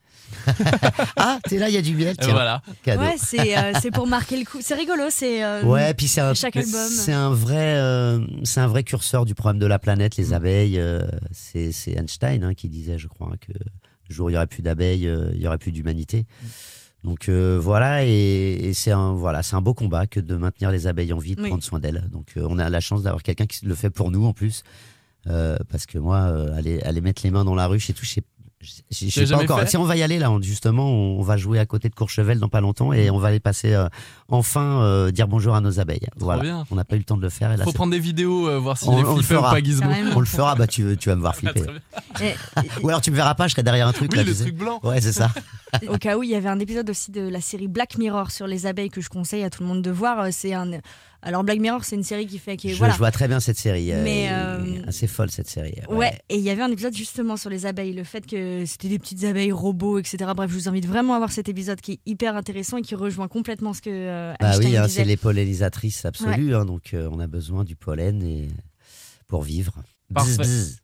Ah, t'es là, il y a du miel, tiens. Voilà. Cadeau. Ouais, c'est, euh, c'est pour marquer le coup. C'est rigolo, c'est. euh, Ouais, puis c'est un, chaque album. c'est un vrai, euh, c'est un vrai curseur du problème de la planète, les abeilles. euh, c'est, c'est Einstein hein, qui disait, je crois, que le jour où il y aurait plus d'abeilles, euh, il y aurait plus d'humanité. Donc euh, voilà, et, et c'est un voilà, c'est un beau combat que de maintenir les abeilles en vie, de Oui. prendre soin d'elles. Donc euh, on a la chance d'avoir quelqu'un qui le fait pour nous en plus, euh, parce que moi, euh, aller aller mettre les mains dans la ruche et tout, je sais Je je- je sais l'as pas jamais encore. fait Si on va y aller là, on- justement, on va jouer à côté de Courchevel dans pas longtemps et on va aller passer euh, enfin euh, dire bonjour à nos abeilles. Voilà. bien. On n'a pas eu le temps de le faire. Et là, Faut c'est- prendre des vidéos, euh, voir s'il On- est on le flippé ou fera. pas, Gizmo. Carrément. on le fera. Bah tu, tu vas me voir Ah, flipper. très bien. Et- Ou alors tu me verras pas, je serai derrière un truc Oui, là. le tu sais. truc blanc. Ouais, c'est ça. Au cas où, il y avait un épisode aussi de la série Black Mirror sur les abeilles que je conseille à tout le monde de voir. Euh, C'est un... Alors, Black Mirror, c'est une série qui fait. Qui... Je, voilà. je vois très bien cette série. euh, Mais, et- euh, assez folle cette série. Ouais, et il y avait un épisode justement sur les abeilles, le fait que c'était des petites abeilles robots, et cetera. Bref, je vous invite vraiment à voir cet épisode qui est hyper intéressant et qui rejoint complètement ce que euh, Bah Einstein oui, hein, disait. c'est les pollinisatrices absolues, hein, donc euh, on a besoin du pollen et pour vivre. Parfait. Bzz, bzz.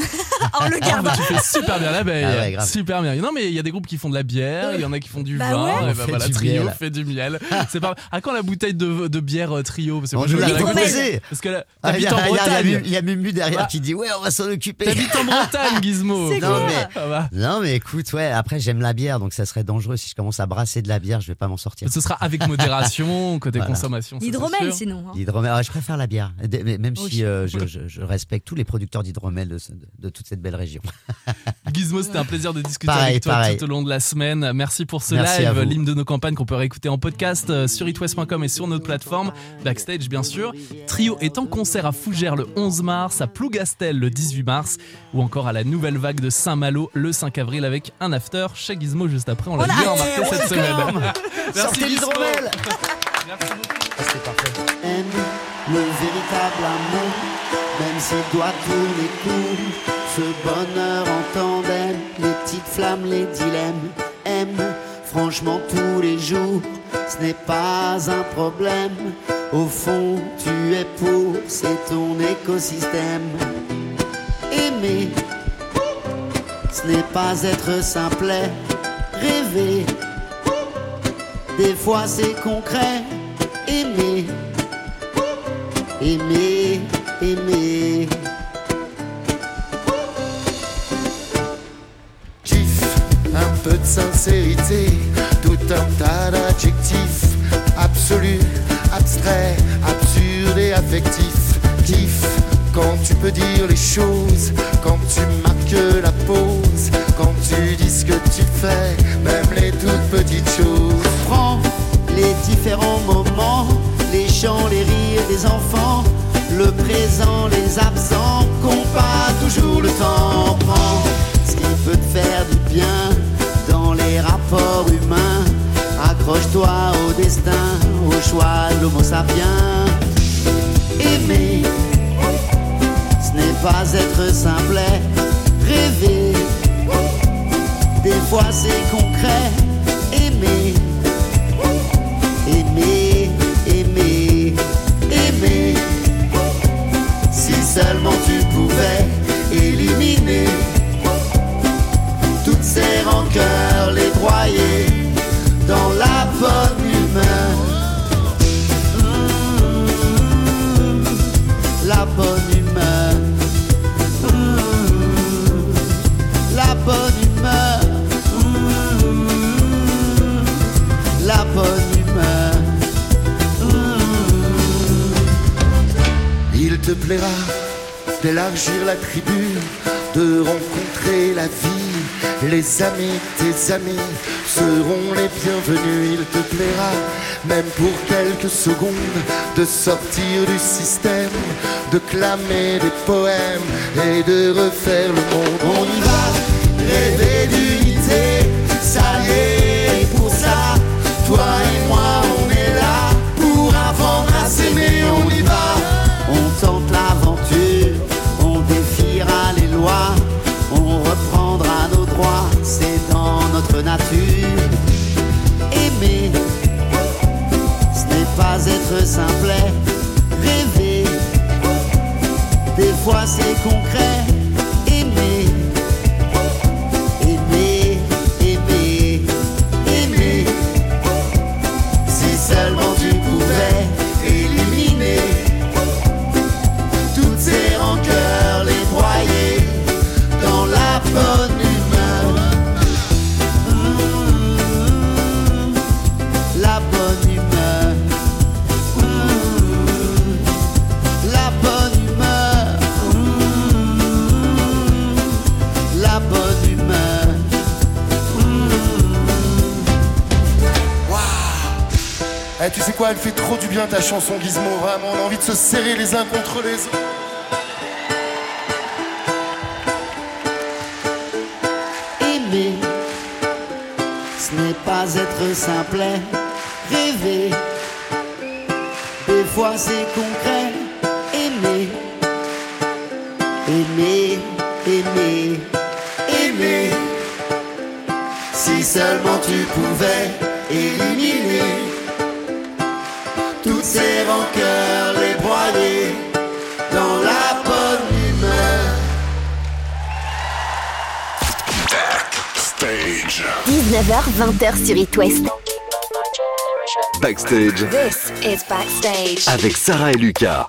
Oh, le Ah, garde. bah, tu fais super bien l'abeille. Ah ouais, grave. Super bien. Non, mais il y a des groupes qui font de la bière, il y en a qui font du Bah vin. ouais. Et On bah fait voilà, du Trio miel. fait du miel. C'est pas. À quand la bouteille de, de bière euh, Trio? Parce que On moi, je nous veux l'a bien la goûter. proposé. Parce que là, Ah, Il y, t'habites a- en il y a- il y a Bretagne. Mu- il y a Mumu derrière Bah. qui dit ouais, on va s'en occuper. T'habites en Bretagne, Gizmo. C'est Non, quoi mais- Ah bah. Non mais écoute, ouais, après j'aime la bière, donc ça serait dangereux si je commence à brasser de la bière, je vais pas m'en sortir. Ce sera avec modération, côté Voilà. consommation. ça, c'est L'hydromel, sûr. sinon. hein. L'hydromel, ah, je préfère la bière, D- mais même Oui. si euh, je, je- je respecte tous les producteurs d'hydromel de, ce- de- de toute cette belle région. Gizmo, c'était un plaisir de discuter Pareil, avec toi pareil. tout au long de la semaine. Merci pour ce Merci à live, vous. l'hymne de nos campagnes qu'on peut réécouter en podcast euh, sur itwest point com et sur notre plateforme Backstage, bien sûr. Trio est en concert à Fougères le onze mars, à Plougastel le dix-huit mars, ou encore à la Nouvelle Vague de Saint-Malo le cinq avril avec un after chez Gizmo juste après. On l'a On l'a bien hâte. remarqué cette semaine. Merci Sortez Gizmo. l'hydromel. Merci beaucoup. Ah, c'était parfait. Aime le véritable amour, même s'il doit tourner court. Ce bonheur en tandem, les petites flammes, les dilemmes. Aime franchement tous les jours, ce n'est pas un problème. Au fond, tu es pour, c'est ton écosystème. Aimer, ce n'est pas être simplet. Rêver, des fois c'est concret. Aimer, aimer, aimer. Kiff, un peu de sincérité, tout un tas d'adjectifs, absolu, abstrait, absurde et affectif. Kiff, quand tu peux dire les choses, quand tu marques la pause, quand tu dis ce que tu fais, même les toutes petites choses. Prends les différents moments, les chants, les rires des enfants, le présent, les absents, qu'ont pas toujours le temps. Prends ce qui peut te faire du bien dans les rapports humains. Accroche-toi au destin, au choix de l'homo sapiens. Aimer, ce n'est pas être simplet. Rêver, des fois c'est concret. Aimer, aimer, aimer, aimer. Si seulement tu pouvais éliminer toutes ces rancœurs, les broyer dans la bonne humeur. Mmh, la bonne humeur. Mmh, la bonne humeur. Mmh, la bonne humeur. Il te plaira d'élargir la tribu, de rencontrer la vie. Les amis, tes amis seront les bienvenus. Il te plaira, même pour quelques secondes, de sortir du système, de clamer des poèmes et de refaire le monde. On y va, rêver d'unité, ça y est, pour ça, toi et moi on est là, pour apprendre à s'aimer, on y va. On tente l'aventure, on défiera les lois, on reprendra nos droits, c'est dans notre nature. Aimer, ce n'est pas être simplet. Rêver, des fois c'est concret. seulement tu pouvais éliminer toutes ces rancœurs, les broyer dans la bonne humeur. Mmh, la bonne humeur. Mmh, la bonne humeur. Mmh, la bonne humeur. Eh, tu sais quoi, elle fait trop du bien ta chanson Gizmo, vraiment, on a envie de se serrer les uns contre les autres. Aimer, ce n'est pas être simplet, rêver, des fois c'est concret. Aimer, aimer, aimer, aimer, si seulement tu pouvais éliminer toutes ces rancœurs, les broyer dans la bonne humeur. Backstage. dix-neuf heures vingt heures sur It West. Backstage This is Backstage. avec Sarah et Lucas.